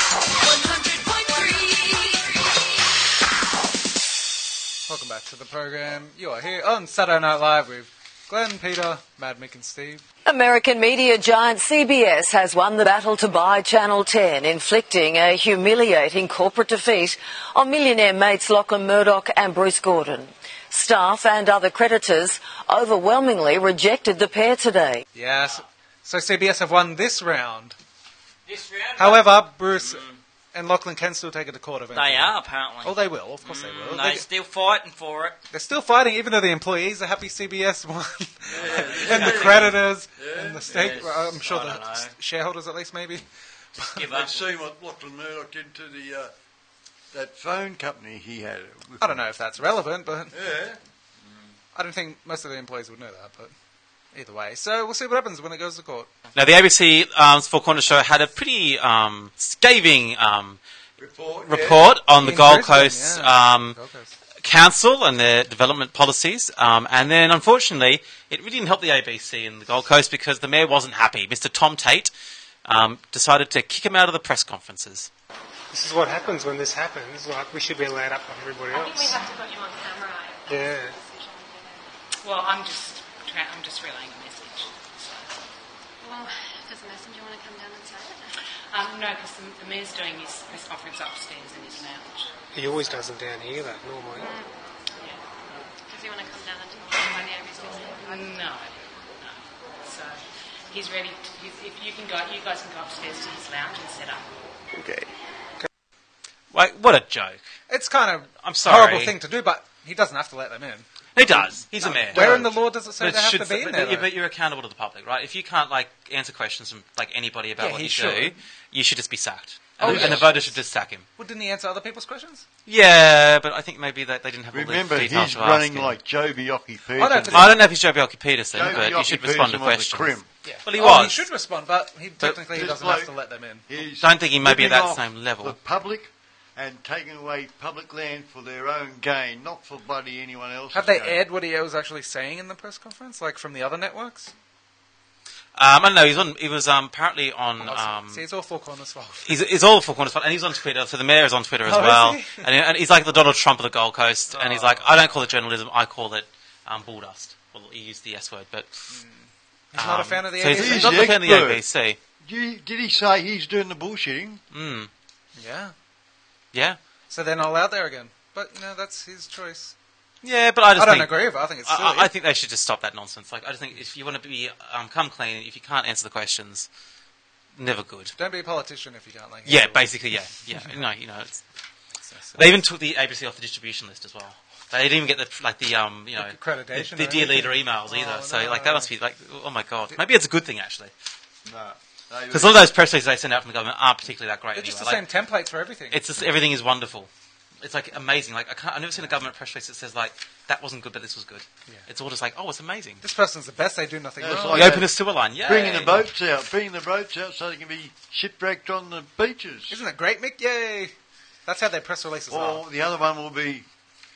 Welcome back to the program. You are here on Saturday Night Live with Glenn, Peter, Mad Mick and Steve. American media giant C B S has won the battle to buy Channel ten, inflicting a humiliating corporate defeat on millionaire mates Lachlan Murdoch and Bruce Gordon. Staff and other creditors overwhelmingly rejected the pair today. Yes. So C B S have won this round. This round, However, Bruce and Lachlan can still take it to court eventually. they are apparently. Oh, they will. Of course they will. They're They, still fighting for it. they're still fighting, even though the employees are happy C B S won. and the creditors and the stake. Yes. well, I'm sure I the don't know. s- shareholders, at least, maybe. Give I've up. seen what Lachlan Murdoch did to the uh, that phone company he had. I don't know if that's relevant, but Yeah. I don't think most of the employees would know that. But either way, so we'll see what happens when it goes to court. Now, the A B C um, Four Corners show had a pretty um, scathing um, Report. report on the In Gold Brisbane, Coast yeah. um, Gold Coast. Council and their development policies. Um, and then, unfortunately, it really didn't help the A B C in the Gold Coast because the mayor wasn't happy. Mister Tom Tate um, decided to kick him out of the press conferences. This is what happens when this happens. Like, we should be allowed up on everybody I think we else. have to put you on camera. Yeah. Well, I'm just, tra- I'm just relaying a message. Well, as a messenger, you want to come down and say it? Um, no, because the, the mayor's doing his press conference upstairs in his lounge. He always does them down here, though, normally. Yeah. Does he want to come down and talk to you by the A B C? No, no. So he's ready. To, he's, if you can go, you guys can go upstairs to his lounge and set up. Okay. Like, what a joke. It's kind of I'm a sorry. horrible thing to do, but he doesn't have to let them in. He does. He's a mayor. Where in the law does it say But they have should- to be in but, there? yeah, though? but you're accountable to the public, right? If you can't like answer questions from like anybody about Yeah, what he you should. do, you should just be sacked. Oh, and, the, and the yes. voters should just sack him. Well, didn't he answer other people's questions? Yeah, but I think maybe they, they didn't have Remember, all the details he's to running ask him. like Joe Bioki Peterson. I don't think- I don't know if he's Joe Bjelke Peterson, Joe but you Bjelke should respond to Peterson was a questions. crim. Yeah. Well, he oh, was. he should respond, but he technically he this doesn't bloke- have to let them in. He's Don't think he may be ripping that off same level. The public and taking away public land for their own gain, not for bloody anyone else. Have they aired what he was actually saying in the press conference, like from the other networks? Um, I don't know. He's on. He was um, apparently on. Oh, Um, see, it's all four corners fault. he's, he's all for corners, and he's on Twitter. So the mayor is on Twitter as Oh, is well, he? and, and he's like the Donald Trump of the Gold Coast. And he's like, I don't call it journalism. I call it um, bulldust. Well, he used the S word, but He's not a um, fan of the so A B C. he's, he's not a fan of the expert. A B C. Did he, did he say he's doing the bullshitting? Mm. Yeah. Yeah. So they're not allowed there again. But, you know, that's his choice. Yeah, but I just I don't think, agree with it. I think it's silly. I, I think they should just stop that nonsense. Like, I just think if you want to be um, come clean, if you can't answer the questions, never good. Don't be a politician if you can't, like... Yeah, basically, yeah, yeah. No, you know, it's, they even took the A B C off the distribution list as well. They didn't even get the like the um you know Like accreditation the, the or dear anything? leader emails Oh, either. So no. like that must be like oh my god. Maybe it's a good thing actually. No. Because all those press releases they send out from the government aren't particularly that great. They're just anyway. the same templates for everything. It's just everything is wonderful. It's like amazing. Like I can't, I've never seen a government press release that says like that wasn't good, but this was good. Yeah. It's all just like oh, it's amazing. This person's the best. They do nothing Yeah, it's wrong. like We open that. a sewer line. Yeah, Bringing the boats out, bringing the boats out so they can be shipwrecked on the beaches. Isn't it great, Mick? Yay! That's how their press releases Or are. the other one will be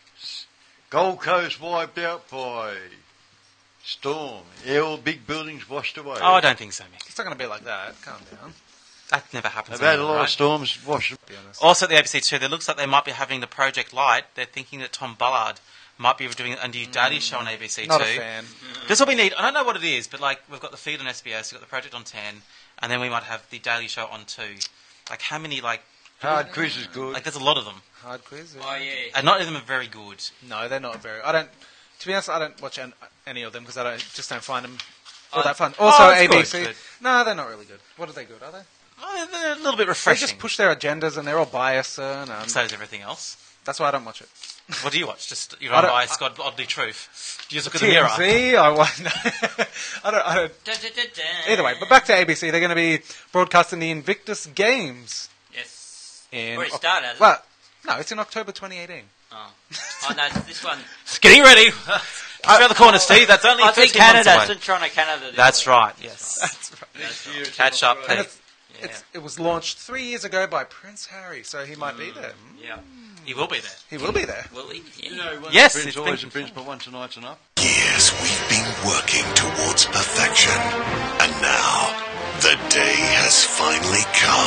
Gold Coast wiped out by storm. All big buildings washed away. Oh, I don't think so, Mick. It's not going to be like that. Calm down. That never happens. They've had a anymore, lot right? of storms wash them. To be honest. Also, at the A B C too, it looks like they might be having the Project Light. They're thinking that Tom Ballard might be doing a new daily show on A B C Not too. a fan. That's what we need. I don't know what it is, but like we've got the feed on S B S, we've got the Project on ten, and then we might have the Daily Show on two. Like how many? Like Hard quiz is good. like there's a lot of them, Hard quiz. Oh, yeah. and not all of them are very good. No, they're not very. I don't. To be honest, I don't watch an, any of them because I don't just don't find them all Oh, that fun. Also, oh, it's A B C. good, No, they're not really good. What are they good? Are they? Oh, they're a little bit They refreshing. just push their agendas and they're all biased. And, um, So is everything else. that's why I don't watch it. What do you watch? Just your I don't- unbiased, God, oddly truth. Do you just look at the mirror? T M Z. I want. I don't. I don't. Dun, dun, dun, dun. Either way, but back to A B C. They're going to be broadcasting the Invictus Games Yes. in. Already Oc- started, hasn't it? Well, no, it's in October twenty eighteen. Oh. Oh, no, it's this one. It's getting ready. Just around the corner, Steve. That's only I think thirteen months Canada. away. It's in Toronto, Canada. this That's week. right. Yes. That's right. That's right. Catch up, And Pete. it's, it's, it was launched three years ago by Prince Harry, so he might be there. Yeah. He will be there. He will be there. Will he? Yeah. You know, once Yes, a prince, it's always a been- prince, but once a night's enough. Years we've been working towards perfection, and now the day has finally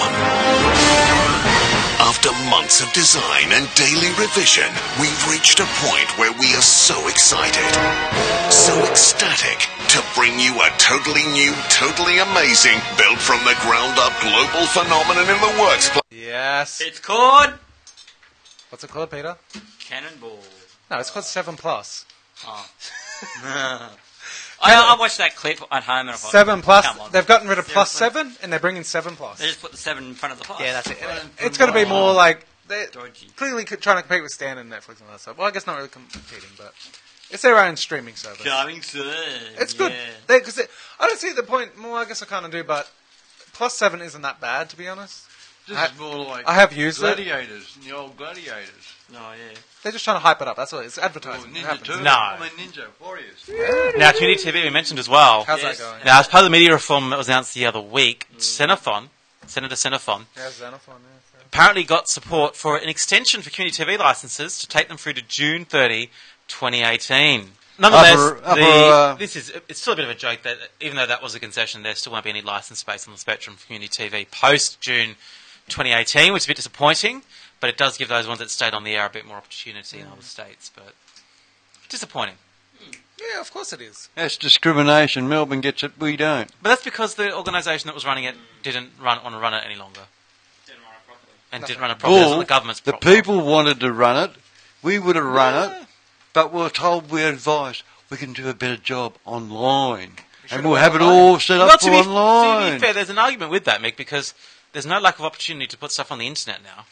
come. After months of design and daily revision, we've reached a point where we are so excited, so ecstatic to bring you a totally new, totally amazing, built from the ground up global phenomenon in the works. Yes. It's called What's it called, Peter? Cannonball. No, it's called Seven Plus. Oh. I, I watched that clip at home and I thought, Seven Plus. come on. They've gotten rid of Plus Seriously? Seven, and they're bringing Seven Plus. They just put the seven in front of the plus. Yeah, that's it. And it's going to be more like they're Dodgy. clearly co- trying to compete with Stan and Netflix and all that stuff. Well, I guess not really competing, but it's their own streaming service. Coming soon. It's good. Yeah. They, cause they, I don't see the point. Well, I guess I kind of do, but Plus Seven isn't that bad, to be honest. This I- is more like I have used it. gladiators, the old gladiators. Oh, yeah. They're just trying to hype it up. That's what it is. Or Advertising. It Ninja happens. Turtles. No. I mean Ninja Warriors. Now, Community T V we mentioned as well. How's Yes. that going? Now, as part of the media reform that was announced the other week, Xenophon, Senator Xenophon, Yeah, Xenophon. Yeah, apparently got support for an extension for Community T V licenses to take them through to June thirtieth, twenty eighteen. Nonetheless, Upper- upper, the, uh, this is it's still a bit of a joke that even though that was a concession, there still won't be any license space on the spectrum for Community T V post June twenty eighteen, which is a bit disappointing. But it does give those ones that stayed on the air a bit more opportunity in other states. But disappointing. yeah, of course it is. That's discrimination. Melbourne gets it, we don't. But that's because the organisation that was running it didn't run want to run it any longer. Didn't run it properly. And didn't run it properly. That's Bull, what the government's the problem. people wanted to run it. We would have run it, but we were told, we were advised, we can do a better job online. And we'll have it all set Well, up to for be, online. to be fair, there's an argument with that, Mick, because there's no lack of opportunity to put stuff on the internet now.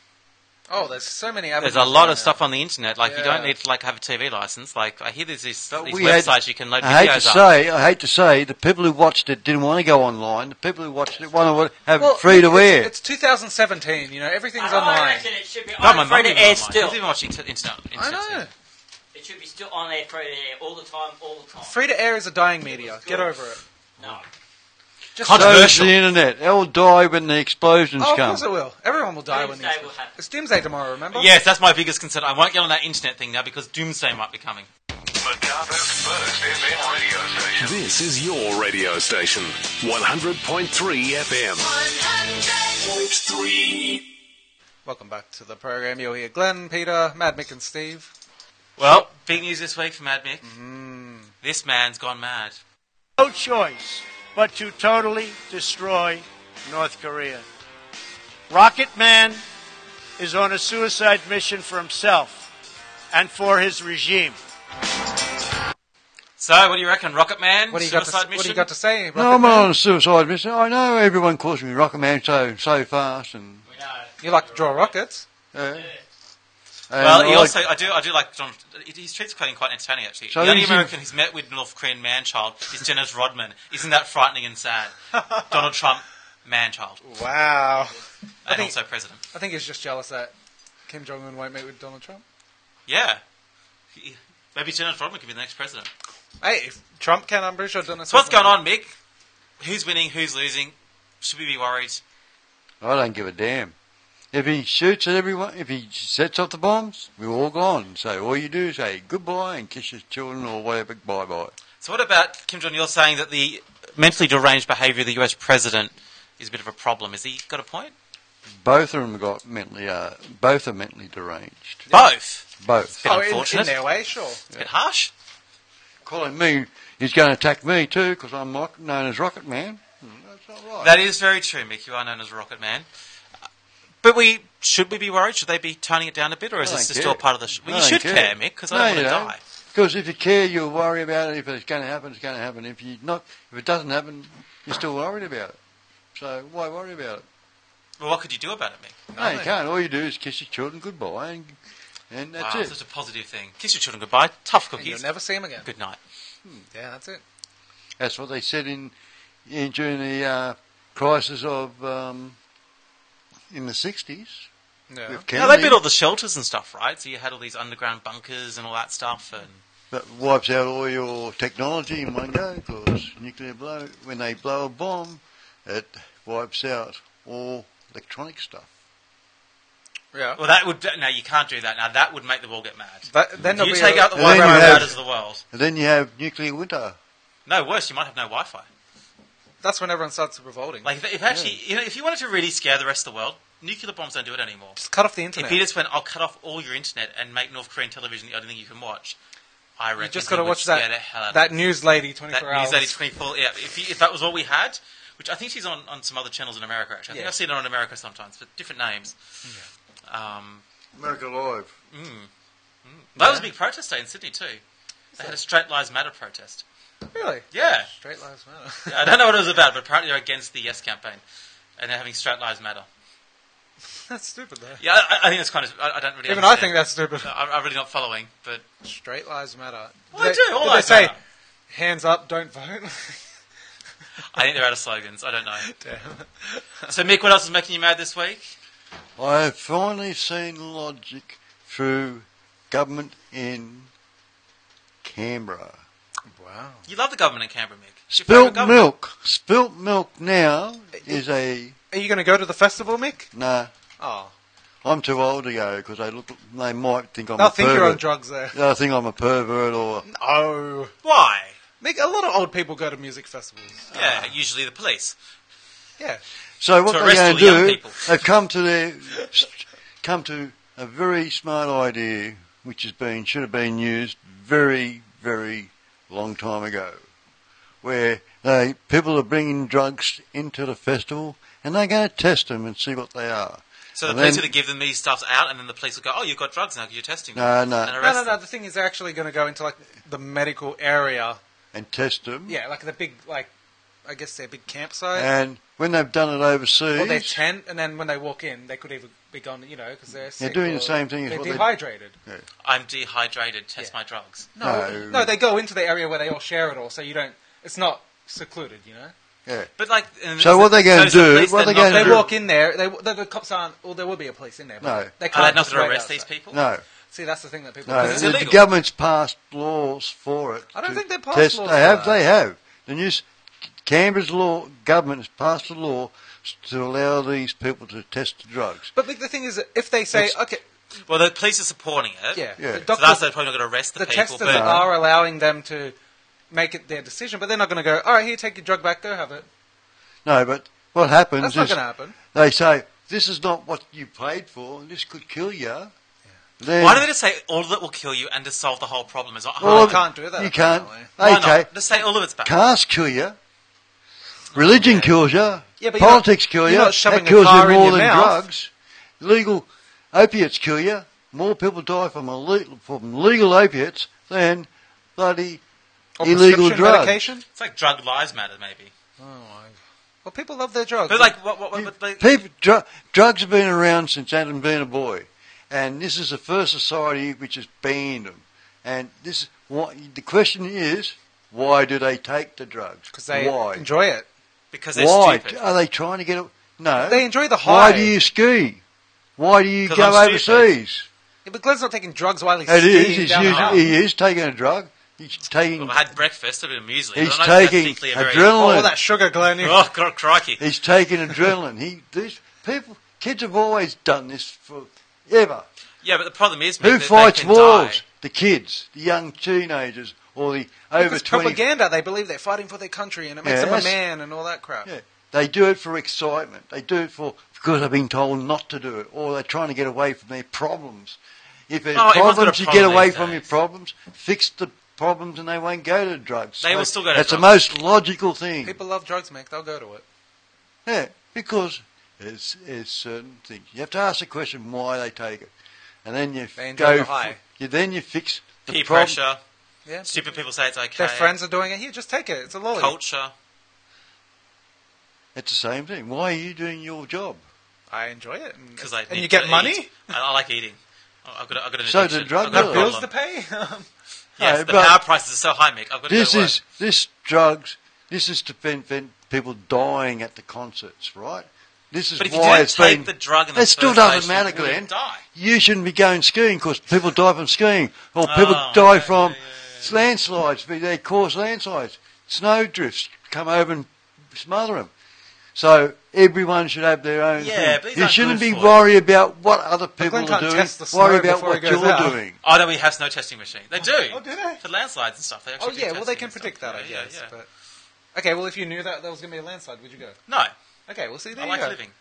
Oh, there's so many. There's avenues a lot now. of stuff on the internet. Like you Yeah. don't need to like have a T V license. Like I hear there's these, But these we had- websites you can load I hate videos to up. say, I hate to say, the people who watched it didn't want to go online. The people who watched it want to have Well, it free to it's, air. It's two thousand seventeen. You know, everything's I online. reckon it should be God, my on free mum to even air online. still. She's even watching t- internet. I internet know. T V. It should be still on air, free to air, all the time, all the time. Free to air is a dying media. Get over it. No. Just So is Controversial. the internet. It will die when the explosions Oh, of come. course it will. Everyone will die when Doomsday these. will happen. It's Doomsday tomorrow. Remember? Yes, that's my biggest concern. I won't get on that internet thing now because doomsday might be coming. Macarthur's first F M radio station. This is your radio station. one hundred point three F M. one hundred point three. Welcome back to the program. You'll hear Glenn, Peter, Mad Mick, and Steve. Well, big news this week from Mad Mick. Mm. This man's gone mad. No choice. but to totally destroy North Korea. Rocket Man is on a suicide mission for himself and for his regime. So, what do you reckon, Rocket Man? What do you got to, Suicide what do mission? you got to say, Rocket No, I'm Man? not on a suicide mission. I know everyone calls me Rocket Man so so fast, and You like to draw rockets? uh, Well, and he I also, like- I do, I do like John. His tweets are quite entertaining, actually. So the only he's in- American who's met with North Korean man-child is Dennis Rodman. Isn't that frightening and sad? Donald Trump, man-child, Wow. I and think, also president. I think he's just jealous that Kim Jong Un won't meet with Donald Trump. Yeah, He- maybe Dennis Rodman could be the next president. Hey, if Trump can, I'm pretty sure Donald So what's Trump going on, Mick? Who's winning? Who's losing? Should we be worried? I don't give a damn. If he shoots at everyone, if he sets off the bombs, we're all gone. So all you do is say goodbye and kiss your children or whatever, bye-bye. So what about Kim Jong-il saying that the mentally deranged behaviour of the U S president is a bit of a problem? Has he got a point? Both of them got mentally, uh, both are mentally deranged. Both? Both. Bit Oh, in, unfortunate. in their way, sure. It's a bit harsh. Calling me, he's going to attack me too because I'm rock- known as Rocket Man. Hmm, That's not right. That is very true, Mick. You are known as Rocket Man. But we should we be worried? Should they be toning it down a bit, or is I this don't still care. part of the? Sh- well, I you don't should care. care, Mick, because I No, don't want you to don't. die. Because if you care, you'll worry about it. If it's going to happen, it's going to happen. If you not, if it doesn't happen, you're still worried about it. So why worry about it? Well, what could you do about it, Mick? No, you can't. All you do is kiss your children goodbye, and, and that's wow, it. such a positive thing. Kiss your children goodbye. Tough And cookies. you'll never see him again. Good night. Yeah, that's it. That's what they said in, in during the uh, crisis of um, in the sixties. Yeah. With Now, they Kennedy. built all the shelters and stuff, right? So you had all these underground bunkers and all that stuff. And That wipes out all your technology in one go, because nuclear blow, when they blow a bomb, it wipes out all electronic stuff. Yeah. well, that would no, you can't do that. Now that would make the world get mad. That, then If you there'll be take a- out the And then Wi-Fi you have- routers of the world. And then you have nuclear winter. No, worse, you might have no Wi-Fi. That's when everyone starts revolting. Like if, if actually, you know, if you wanted to really scare the rest of the world, nuclear bombs don't do it anymore. Just cut off the internet. If you just went, I'll cut off all your internet and make North Korean television the only thing you can watch, I reckon You just he got to would watch scare that the hell out of that us. news lady That twenty-four hours. news lady twenty-four. Yeah, if, you, if that was all we had, which I think she's on, on some other channels in America. Actually, I think Yeah. I've seen her on America sometimes, but different names. Um, America Live. mm, mm. That was a big protest day in Sydney too. They had a Straight Lives Matter protest. Really? Yeah. Straight lives matter. Yeah, I don't know what it was about, but apparently they're against the Yes campaign, and they're having Straight Lives Matter. That's stupid, though. Yeah, I, I think it's kind of. I, I don't really. Even I understand. think that's stupid. No, I'm, I'm really not following, but Straight lives matter. Well, they do, all did lives they say, matter. hands up, don't vote? I think they're out of slogans. I don't know. Damn. So, Mick, what else is making you mad this week? I have finally seen logic through government in Canberra. Wow. You love the government in Canberra, Mick. It's your Spilt favourite government. milk. Spilt milk now is a... Are you going to go to the festival, Mick? Nah. Oh. I'm too old to go because they look. They might think I'm They'll a think pervert. you're on drugs there. They'll think I'm a pervert or... Oh. Why? Mick, a lot of old people go to music festivals. Yeah, usually the police. Yeah. So what To they're arrest going all to the young do, people. they've come to their, come to a very smart idea, which has been should have been used very, very long time ago, where they people are bringing drugs into the festival and they're going to test them and see what they are. So the And police then- are going to give them these stuffs out, and then the police will go, "Oh, you've got drugs now because you're testing them." No, no. And No, arrest no, no. them. The thing is, they're actually going to go into like the medical area. and test them. Yeah, like the big, like, I guess their big campsite. And when they've done it overseas, or their tent, and then when they walk in, they could either be gone, you know, because they're sick. doing the or same thing as they're what they- dehydrated. I'm dehydrated. Test my drugs. No, No. no, they go into the area where they all share it all, so you don't. It's not secluded, you know. yeah. But like, and So what they're so going to is the do? police What then they're not going They to do? walk in there. They the, the cops aren't. Well, there will be a police in there. But No. they Are can't they not just going to wait arrest these outside. people? No. See, that's the thing that people. No, Because it's the, the illegal. government's passed laws for it. I don't to think they passed test. laws They for have. that. They have. The New S- Canberra's law government has passed a law s- to allow these people to test the drugs. But the the thing is, that if they say, It's- okay, Well, the police are supporting it. yeah, Yeah. the So doctors, that's they're probably not going to arrest the, the people. testers But are allowing them to make it their decision, but they're not going to go. All right, here, take your drug back. Go have it. No, but what happens That's not is going to happen. they say this is not what you paid for. This could kill you. Then, why don't they just say all of it will kill you and just solve the whole problem? Is not Well, you can't do that. You can't. apparently. Why Okay, not? Just say all of it's bad. cars kill you. Religion kills you. Yeah, but you're Politics not- kill you're you. not shoving That a kills you car in more your than mouth. drugs. Legal opiates kill you. More people die from, ille- from legal opiates than bloody Or illegal prescription drugs. medication? It's like drug lives matter, maybe. Oh, my. Well, people love their drugs. But like, what, what, what, but like, People, dr- drugs have been around since Adam been a boy, and this is the first society which has banned them. And this, is what the question is, why do they take the drugs? Because they why? enjoy it. because they're Why stupid. are they trying to get? A, no, They enjoy the Why high. do you ski? Why do you 'Cause go I'm stupid. overseas? Yeah, but Glenn's not taking drugs while he's It skiing is. He's down the using, mountain. he is taking a drug. He's taking. Well, I had breakfast, a bit of muesli. He's but I know that's taking technically a very- adrenaline. Oh, that sugar, Glenn. Oh, cr- crikey. He's taking adrenaline. He these people, kids have always done this forever. Yeah, but the problem is, Who mate, that fights they can wars? die. The kids, the young teenagers, or the over It's twenty. propaganda. They believe they're fighting for their country and it makes Yeah, them a that's- man and all that crap. Yeah, they do it for excitement. They do it for because they've been told not to do it, or they're trying to get away from their problems. If there's Oh, everyone's got a problems, you get problem away these from your days. problems. Fix the problems, and they won't go to drugs. They will So still go to That's drugs. the most logical thing. People love drugs, Mick. They'll go to it. Yeah, because there's, there's certain things. You have to ask the question why they take it. And then you They enjoy go the high. f- you then you fix the Peer problem. pressure. Yeah. Stupid people say it's okay. Their friends are doing it. Here, just take it. It's a lolly. Culture. It's the same thing. Why are you doing your job? I enjoy it. And, Because I and need you get to money? eat. I, I like eating. I- I've got, a, I've got an So addiction. do drug I've got a dealers. Bills problem. to pay? Um, Yes, No, the but power prices are so high, Mick. I've got to This go to is this drugs. This is to prevent people dying at the concerts, right? This is But if you why didn't it's take been. the drug in the it still first doesn't place, matter, you wouldn't Glenn. die. You shouldn't be going skiing because people die from skiing, or people Oh, die okay, from yeah, yeah, landslides. They cause landslides, snow drifts come over and smother them. So everyone should have their own Yeah, thing. but these You aren't shouldn't good be for you. worried about what other people Glenn are can't doing. test the Worry snow about before what he goes you're out. doing. Oh, no, we have snow testing machine. They do. Oh, do they? For landslides and stuff. They Oh, actually do yeah. Well, they testing can and stuff. predict that, I Yeah, guess. yeah, yeah. But okay, well, if you knew that there was going to be a landslide, would you go? No, Okay, well, see, there I you like go. living.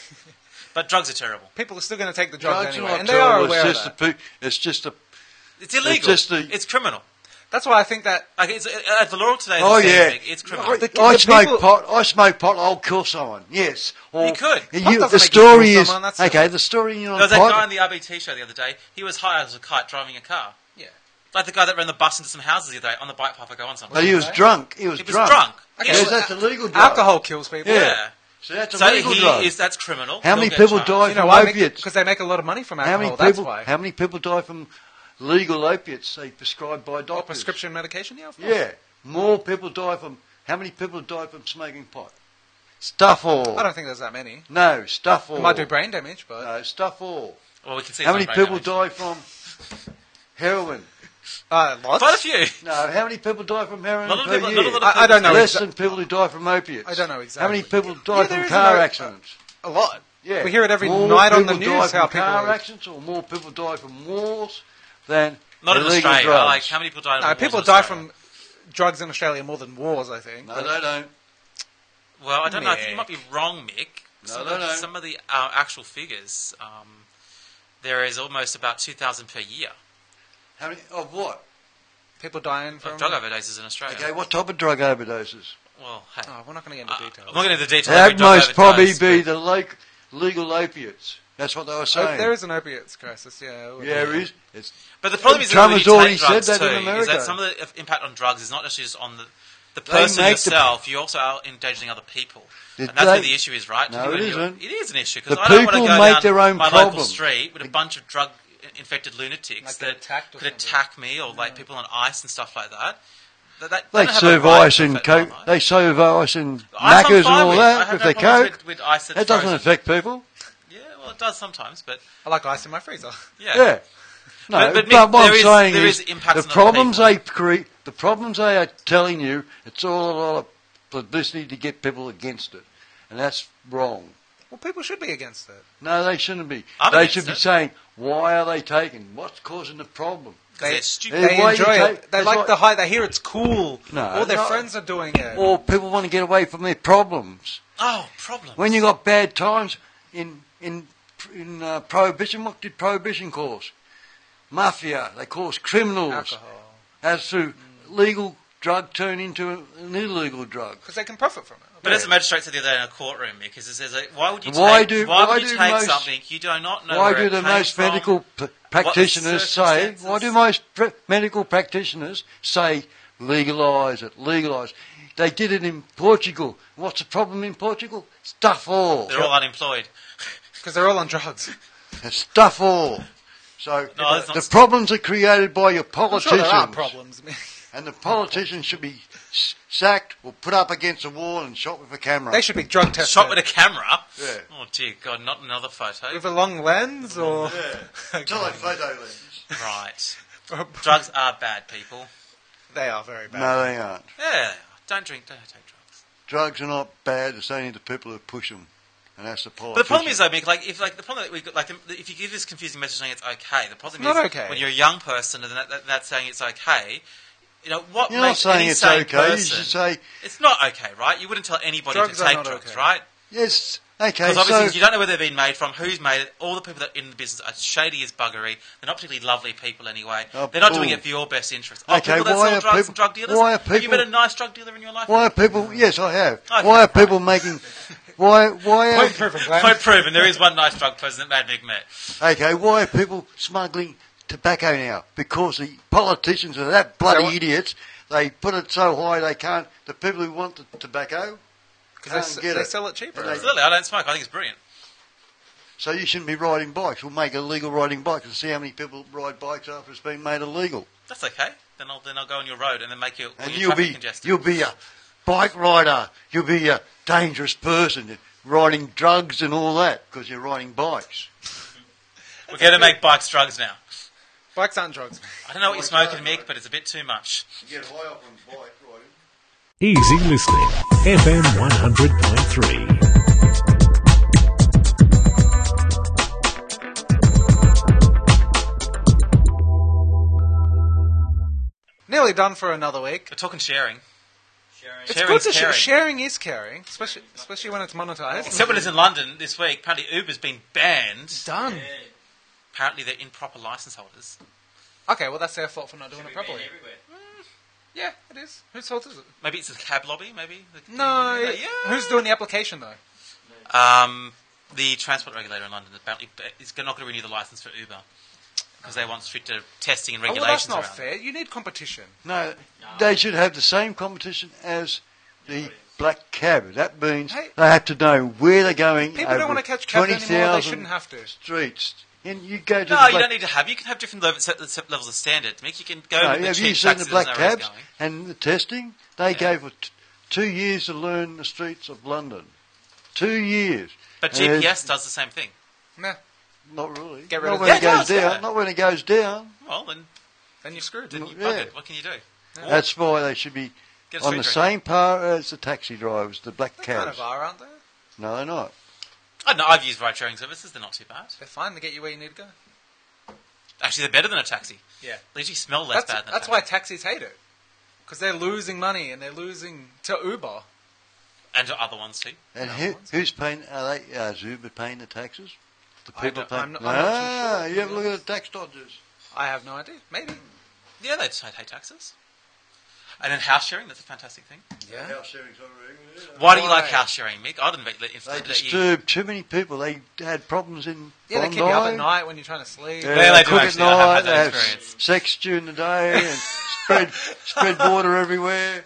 But drugs are terrible. People are still going to take the drugs, Drugs are anyway, not and they are terrible, aware it's of just that. a, pe- it's just a. It's illegal. It's just a- It's criminal. That's why I think that Like it's, uh, the law today. Oh is yeah, saying it's criminal. The- I the smoke people- pot. I smoke pot. I'll kill someone. Yes, or You could. You, Pot doesn't the make you story kill is someone, that's okay. it. The story you know, There was that pot, guy on the R B T show the other day. He was high as a kite driving a car. yeah. Like the guy that ran the bus into some houses the other day on the bike path I go on something. but he was drunk. He was He was drunk. drunk. Okay, Yes, well, that's a legal drug. Alcohol kills people. Yeah. Yeah. So that's a So legal he drug. is that's criminal. How He'll many get people charged. die You know from why? opiates? Because they make a lot of money from How alcohol. many That's people? why. How many people die from legal opiates? They prescribed by Or doctors. prescription medication? Yeah, of course. Yeah, more people die from. How many people die from smoking pot? Stuff all. I don't think there's that many. No, stuff all. It might do brain damage, but No, stuff all. Well, we can see How some many brain people damage. die from heroin? uh, lots. Quite a few. No, how many people die from heroin Not a lot of per people- year? not a lot of I, I don't know. Less exa- than people who die from opiates. I don't know How many exactly. people die Yeah, there from is car no- accidents? A lot. Yeah, We hear it every more night on the people die news from how people car are- accidents, or more people die from wars than Not in illegal Australia. drugs. Like how many people died? No, of people wars in die Australia? from drugs in Australia more than wars, I think. No, but- they don't. Well, I don't know. I think you Mick. might be wrong, Mick. No, Some, no, of, no. some of the uh, actual figures, um, there is almost about two thousand per year How many of what? People dying from of drug overdoses in Australia. Okay, what type of drug overdoses? Well, hey, Oh, we're not going to get into uh, details. I'm not going into details. That every drug most probably overdose, be but- the like, legal opiates. That's what they were Oh, saying. there is an opiates crisis, yeah. yeah, there is. It's, But the problem is that Trump when has you already take drugs said that too, in is America. that some of the impact on drugs is not just on the, the They person make the- yourself, you also are endangering other people. Did And that's they- where the issue is, right? No, When it you're- isn't. It is an issue, The because I don't want to people go make down their own my local problem. street with a bunch of drug-infected lunatics Like that get attacked or could something. attack me, or like people on ice and stuff like that. That, that they don't have a serve right ice to in affect coke. my life. They serve ice in Ice I'm Maccas and fine all with. I that have with no their problems coke. With, with ice that's That doesn't frozen. affect people. Yeah, well, it does sometimes, but I like ice in my freezer. yeah. Yeah. No, But- but, but Mick, what there I'm is- saying there is, is impacts the on other problems people. they create, the problems they are telling you, it's all a lot of publicity to get people against it, and that's wrong. Well, people should be against it. No, they shouldn't be. I'm they against should be it. saying, why are they taking? What's causing the problem? Because They, they're stupid. they Why you enjoy take- it. They that's like what- the high. They hear it's cool. No, All their no. friends are doing it. Or people want to get away from their problems. Oh, problems. When you got bad times in in in uh, prohibition, what did prohibition cause? Mafia. They cause criminals. Alcohol. As to legal drug turn into an illegal drug. Because they can profit from it. But as the magistrate said the other day in a courtroom, because it says, like, why would you Why take, do- why why would you do take most- something you do not know Why where do it the came most from, medical p- what the practitioners say? circumstances- Why do most pr- medical practitioners say legalise it, legalise? They did it in Portugal. What's the problem in Portugal? Stuff all. They're all unemployed. Because they're all on drugs. Stuff all. So No, that's the not- problems are created by your I'm politicians. sure there are problems. And the politicians should be s- sacked or put up against a wall and shot with a camera. They should be drug tested. Shot with a camera? Yeah. Oh, dear God, not another photo. With a long lens, or Yeah. Telephoto lens. Right. Drugs are bad, people. they are very bad. No, they aren't. Yeah, don't drink, don't take drugs. Drugs are not bad. It's only the people who push them, and that's the politicians. But the problem is, though, Mick, like if like the problem that we got, like the, if you give this confusing message saying it's okay, the problem It's is not okay. when you're a young person and that, that, that's saying it's okay. You know what You're not makes saying any it's sane okay. You person- should say it's not okay, right? You wouldn't tell anybody Drugs to are take not drugs, okay. right? yes. Okay. Because obviously So you don't know where they've been made from, who's made it. All the people that are in the business are shady as buggery. They're not particularly lovely people anyway. Oh, They're not doing bull. it for your best interest. Oh, Okay, people that why sell are drugs people- and drug dealers. why are Have you people- met a nice drug dealer in your life? why are people? Yes, I have. Okay, why are right. people making? Why? Why are? Point proven, Glenn. Point proven. There is one nice drug person that Mad Mick met. Okay. Why are people smuggling tobacco now? Because the politicians are that bloody what- idiots. They put it so high they can't. The people who want the tobacco Because can't they, s- get they it. sell it cheaper. And they- Absolutely, I don't smoke. I think it's brilliant. So you shouldn't be riding bikes. We'll make illegal riding bikes and see how many people ride bikes after it's been made illegal. That's okay. Then I'll then I'll go on your road and then make you all And your you'll traffic be congested. you'll be a bike rider. You'll be a dangerous person riding drugs and all that because you're riding bikes. We're going to make bikes drugs now. Bikes aren't drugs. I don't know what you're smoking, Mick, but it's a bit too much. You get high up on bike riding. Easy listening. F M one hundred point three. Nearly done for another week. We're talking sharing. It's Sharing's good to caring. sh- sharing is caring, especially especially when it's monetized. Except when it's in London this week. Apparently Uber's been banned. Done. Apparently they're improper license holders. Okay, well that's their fault for not doing it properly. Yeah, it is. Whose fault is it? Maybe it's the cab lobby, maybe? The- No. Yeah, it- yeah. Who's doing the application though? Um, the transport regulator in London apparently is not going to renew the license for Uber because they want stricter testing and Oh, well, regulations that's not around fair. You need competition. No, they should have the same competition as the black cab. That means Hey. they have to know where they're going. People over don't want to catch cabs anymore. They 20,000 shouldn't have to. streets. And you go to No, the you black don't need to have. You can have different levels, levels of standard. Mick, you can go No, with the have cheap you seen the taxis black and where it's cabs going. and the testing? They gave it t- two years to learn the streets of London. Two years. But And G P S it's- does the same thing. Nah. Not really. Get rid not of when that. it Yeah, it goes does, down. yeah. Not when it goes down. Well, then, Then you're screwed. then you Yeah. buggered. What can you do? That's why they should be Get a on the street record. same par as the taxi drivers, the black They kind cabs. of are, aren't they? No, they're not. I know, I've used ride sharing services. They're not too bad. They're fine. They get you where you need to go. Actually, they're better than a taxi. Yeah. They usually smell less That's, bad than that's a why taxi. taxis hate it. Because they're losing money and they're losing to Uber. And to other ones too. And who, who's paying? Are they? Uh, is Uber paying the taxes? The I people don't- paying. I'm not- I'm not too ah, sure. you have a look at the tax dodgers. I have no idea. Maybe. Yeah, they just hate taxes. And then house sharing, that's a fantastic thing. Yeah. House sharing's not really good. Why do you like Why? house sharing, Mick? I didn't let, let, They let you. disturb too many people. They had problems in Yeah, they Bondi. keep you up at night when you're trying to sleep. Yeah, Yeah, they do cook at actually. I have night. had that They have experience. sex during the day and spread spread water everywhere.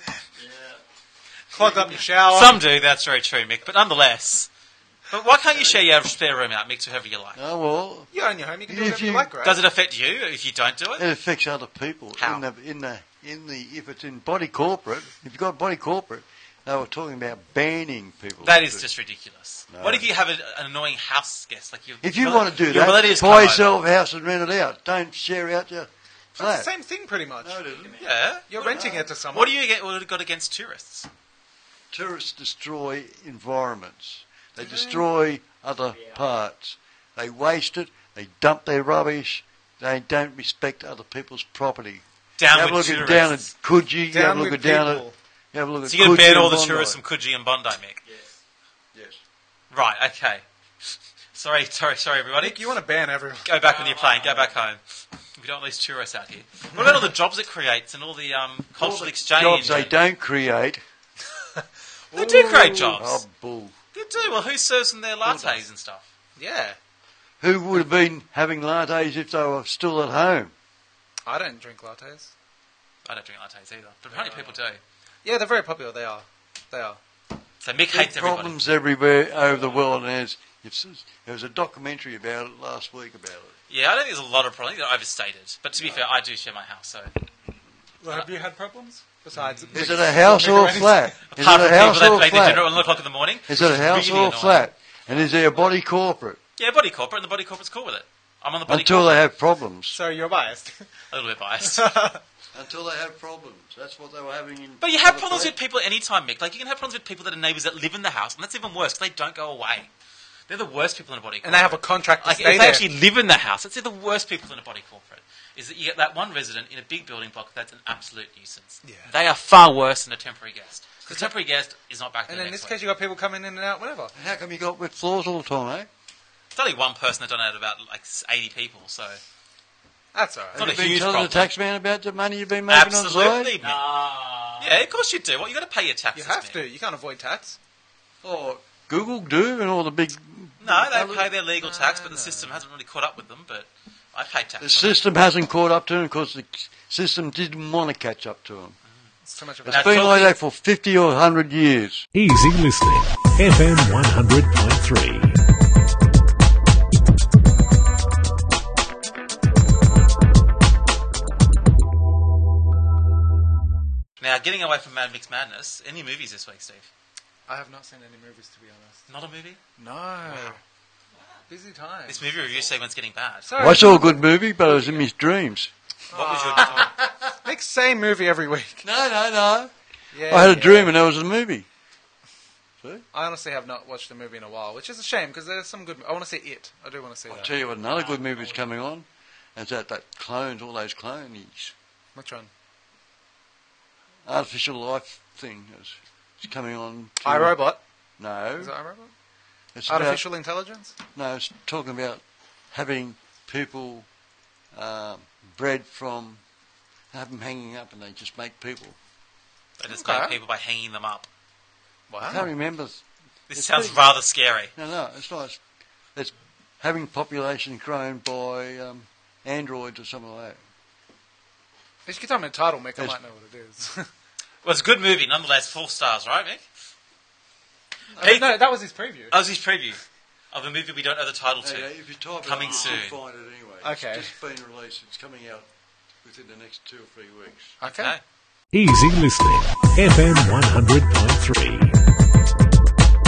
Clog up your shower. Some do, that's very true, Mick, but nonetheless. But why can't you share your spare room out, Mick, to whoever you like? Oh well, You own your home. You can do If whatever you you- like, right? Does it affect you if you don't do it? it affects other people. How? In the in the in the if it's in body corporate, if you've got body corporate, they were talking about banning people. That to is do- just ridiculous. No. What if you have a, an annoying house guest? Like you, If you want to do your that, relatives come buy over. yourself a house and rent it out. Don't share out your It's flat. the same thing, pretty much. No, it isn't. Yeah. You're renting it to someone. What do you get? What got against tourists? Tourists destroy environments. They destroy other parts. They waste it. They dump their rubbish. They don't respect other people's property. Down you have a with look at tourists. down at Coogee. You Down have a look with at down at. people. You have a look at So you're going to Coogee ban and all the Bondi. tourists from Coogee and Bondi, Mick? Yes. Yes. Right. Okay. Sorry. Sorry. Sorry, everybody. Nick, you want to ban everyone. Go back on your plane. Go back home. We don't want these tourists out here. What about all the jobs it creates and all the um, cultural All the exchange? Jobs they and- don't create. They do great jobs. Oh, bull. They do. Well, who serves them their lattes and stuff? Yeah. Who would have been having lattes if they were still at home? I don't drink lattes. I don't drink lattes either, but apparently people do. Yeah, they're very popular. They are. They are. So Mick There's hates everybody. problems everywhere over the world, and there's, it's, there was a documentary about it last week about it. Yeah, I don't think there's a lot of problems. They're overstated. But to be fair, I do share my house, so... Well, have you had problems? Besides... Is it a house or a flat? Is Apart it a from house people or that a play the dinner at flat? one o'clock in the morning. Is it a house really or a annoying. flat? And is there a body corporate? Yeah, body corporate, and the body corporate's cool with it. I'm on the body Until corporate. they have problems. So you're biased. A little bit biased. Until they have problems. That's what they were having in... But you have problems with people any time, Mick. Like, you can have problems with people that are neighbours that live in the house, and that's even worse, because they don't go away. They're the worst people in a body corporate. And they have a contract to Like, stay if they there. actually live in the house, that's the worst people in a body corporate. Is that you get that one resident in a big building block that's an absolute nuisance. Yeah. They are far worse than a temporary guest. Because a temporary guest is not back there And in next this week. case, you got people coming in and out whenever. How come you got wet floors all the time, eh? It's only one person that done out of about like eighty people, so That's all right. it's not Have a you been huge telling problem. the tax man about the money you've been making Absolutely. on the side? Mick. Yeah, of course you do. Well, you got to pay your taxes. You have Mick. to. You can't avoid tax. Oh, Google do and all the big... No, they pay their legal tax, but the system hasn't really caught up with them. But I pay tax. The system hasn't caught up to them because the system didn't want to catch up to them. It's too much of It's a... been like that for fifty or one hundred years. Easy listening. F M one hundred point three. Now, getting away from Mad Mix Madness, any movies this week, Steve? I have not seen any movies, to be honest. Not a movie? No. Busy time. This movie review segment's getting bad. Sorry. I saw a good movie, but it was in my dreams. What was your... Make same movie every week. No, no, no. Yeah, I had a yeah. dream and that was a movie. See? I honestly have not watched a movie in a while, which is a shame because there's some good. I want to see it. I do want to see I'll that. tell you what, another good movie is coming on. And it's that, that clones, all those clonies. Which one? Artificial life thing is, is coming on. to- iRobot. No. Is it iRobot? It's about- Artificial intelligence. No, it's talking about having people um, bred from, have them hanging up and they just make people. They just Okay. make people by hanging them up. I can't remember. This It's sounds pretty- rather scary. No, no, it's not. It's, it's having population grown by um, androids or something like that. If you could tell me the title, Mick, I It's- might know what it is. Well, it's a good movie, nonetheless. Four stars, right, Mick? I mean, no, that was his preview. That was his preview of a movie we don't know the title to. Yeah, if you type it Coming up, soon. you'll find it anyway. Okay. It's just been released. It's coming out within the next two or three weeks. Okay. Okay. Easy listening. F M one hundred point three.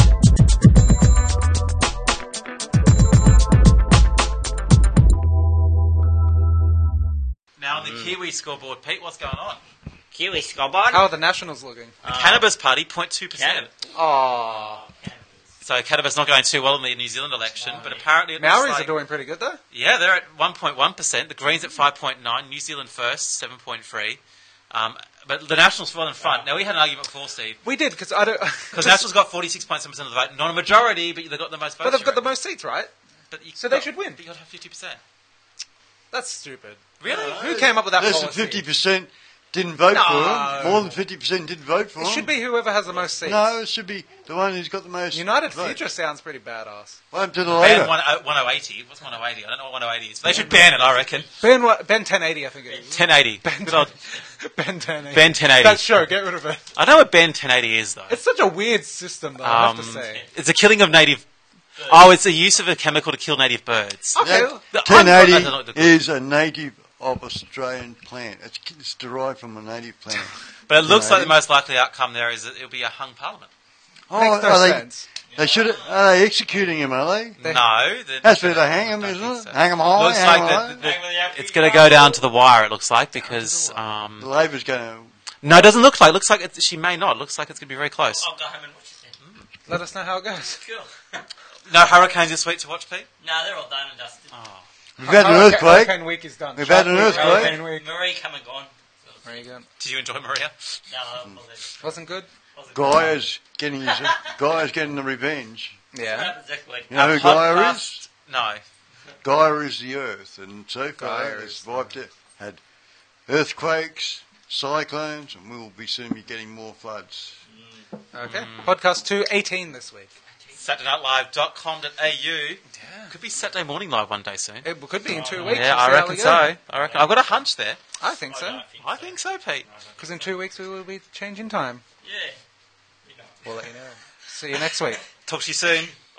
Now on the Kiwi scoreboard, Pete, what's going on? Kiwi scoreboard. How are the Nationals looking? The Cannabis Party, zero point two percent. Oh. So Cannabis not going too well in the New Zealand election, but apparently it looks Maoris like, are doing pretty good, though. yeah, they're at one point one percent. The Greens at five point nine. New Zealand first, seven point three. Um, but the Nationals well in front. Now we had an argument before, Steve, We did, because I don't... because Nationals got forty-six point seven percent of the vote, not a majority, but they got the most votes. But they've you got the reckon. most seats, right? But you So they got- should win. But you got to have fifty percent. That's stupid. Really? Who came up with that Less policy? than fifty percent didn't vote No. for him. More than fifty percent didn't vote for It him. should be whoever has the most seats. No, it should be the one who's got the most United votes. Future sounds pretty badass. What happened to the Ban Labour? one oh eighty. What's one oh eighty? I don't know what one oh eighty is. They should ban it, I reckon. Ben, what, Ben ten eighty, I think it is. ten eighty. Ben, Good old- Ben ten eighty. Ben ten eighty. That show, get rid of it. I know what Ben ten eighty is, though. It's such a weird system, though, I have to Um, say. It's a killing of native... Oh, it's the use of a chemical to kill native birds. Okay. The- ten I eighty don't know the- is a native of Australian plant. It's, it's derived from a native plant. But it looks like the ten eighty. most likely outcome there is that it'll be a hung parliament. Oh, Makes no are they, sense. they should. Are they executing him? Are they? They- No. they're That's not where gonna- they hang him, I don't isn't think it? so. Hang him high. Looks hang like 'em the, high. the, the, it's going to go down to the wire, it looks like, because... Um, The Labor's going to. no, it doesn't look like. It looks like it, she may not. It looks like it's going to be very close. I'll go home and watch it then. Let us know how it goes. Cool. No hurricanes this week to watch, Pete? No, they're all done and dusted. Oh. We've had an Hurricane- earthquake. Hurricane week is done. We've Shark had an week, earthquake. Hurricane week. Marie come and gone. There you go. Did you enjoy Maria? No, I wasn't. Wasn't good? wasn't Guy is getting his. Guy is getting the revenge. What Yeah. happens next week? You know who Our Gaia podcast- is? No. Gaia is the earth, and so far Gaia it's is wiped it. Had earthquakes, cyclones, and we will be soon be getting more floods. Okay. Podcast two eighteen this week. Saturday Night Live dot com dot a u. Yeah. Could be Saturday Morning Live one day soon. It could be in two weeks. Yeah, We'll I see how reckon we go. so. I reckon. I've got a hunch there. I think so. I think so, Pete. Because in two weeks we will be changing time. Yeah. We'll let you know. See you next week. Talk to you soon.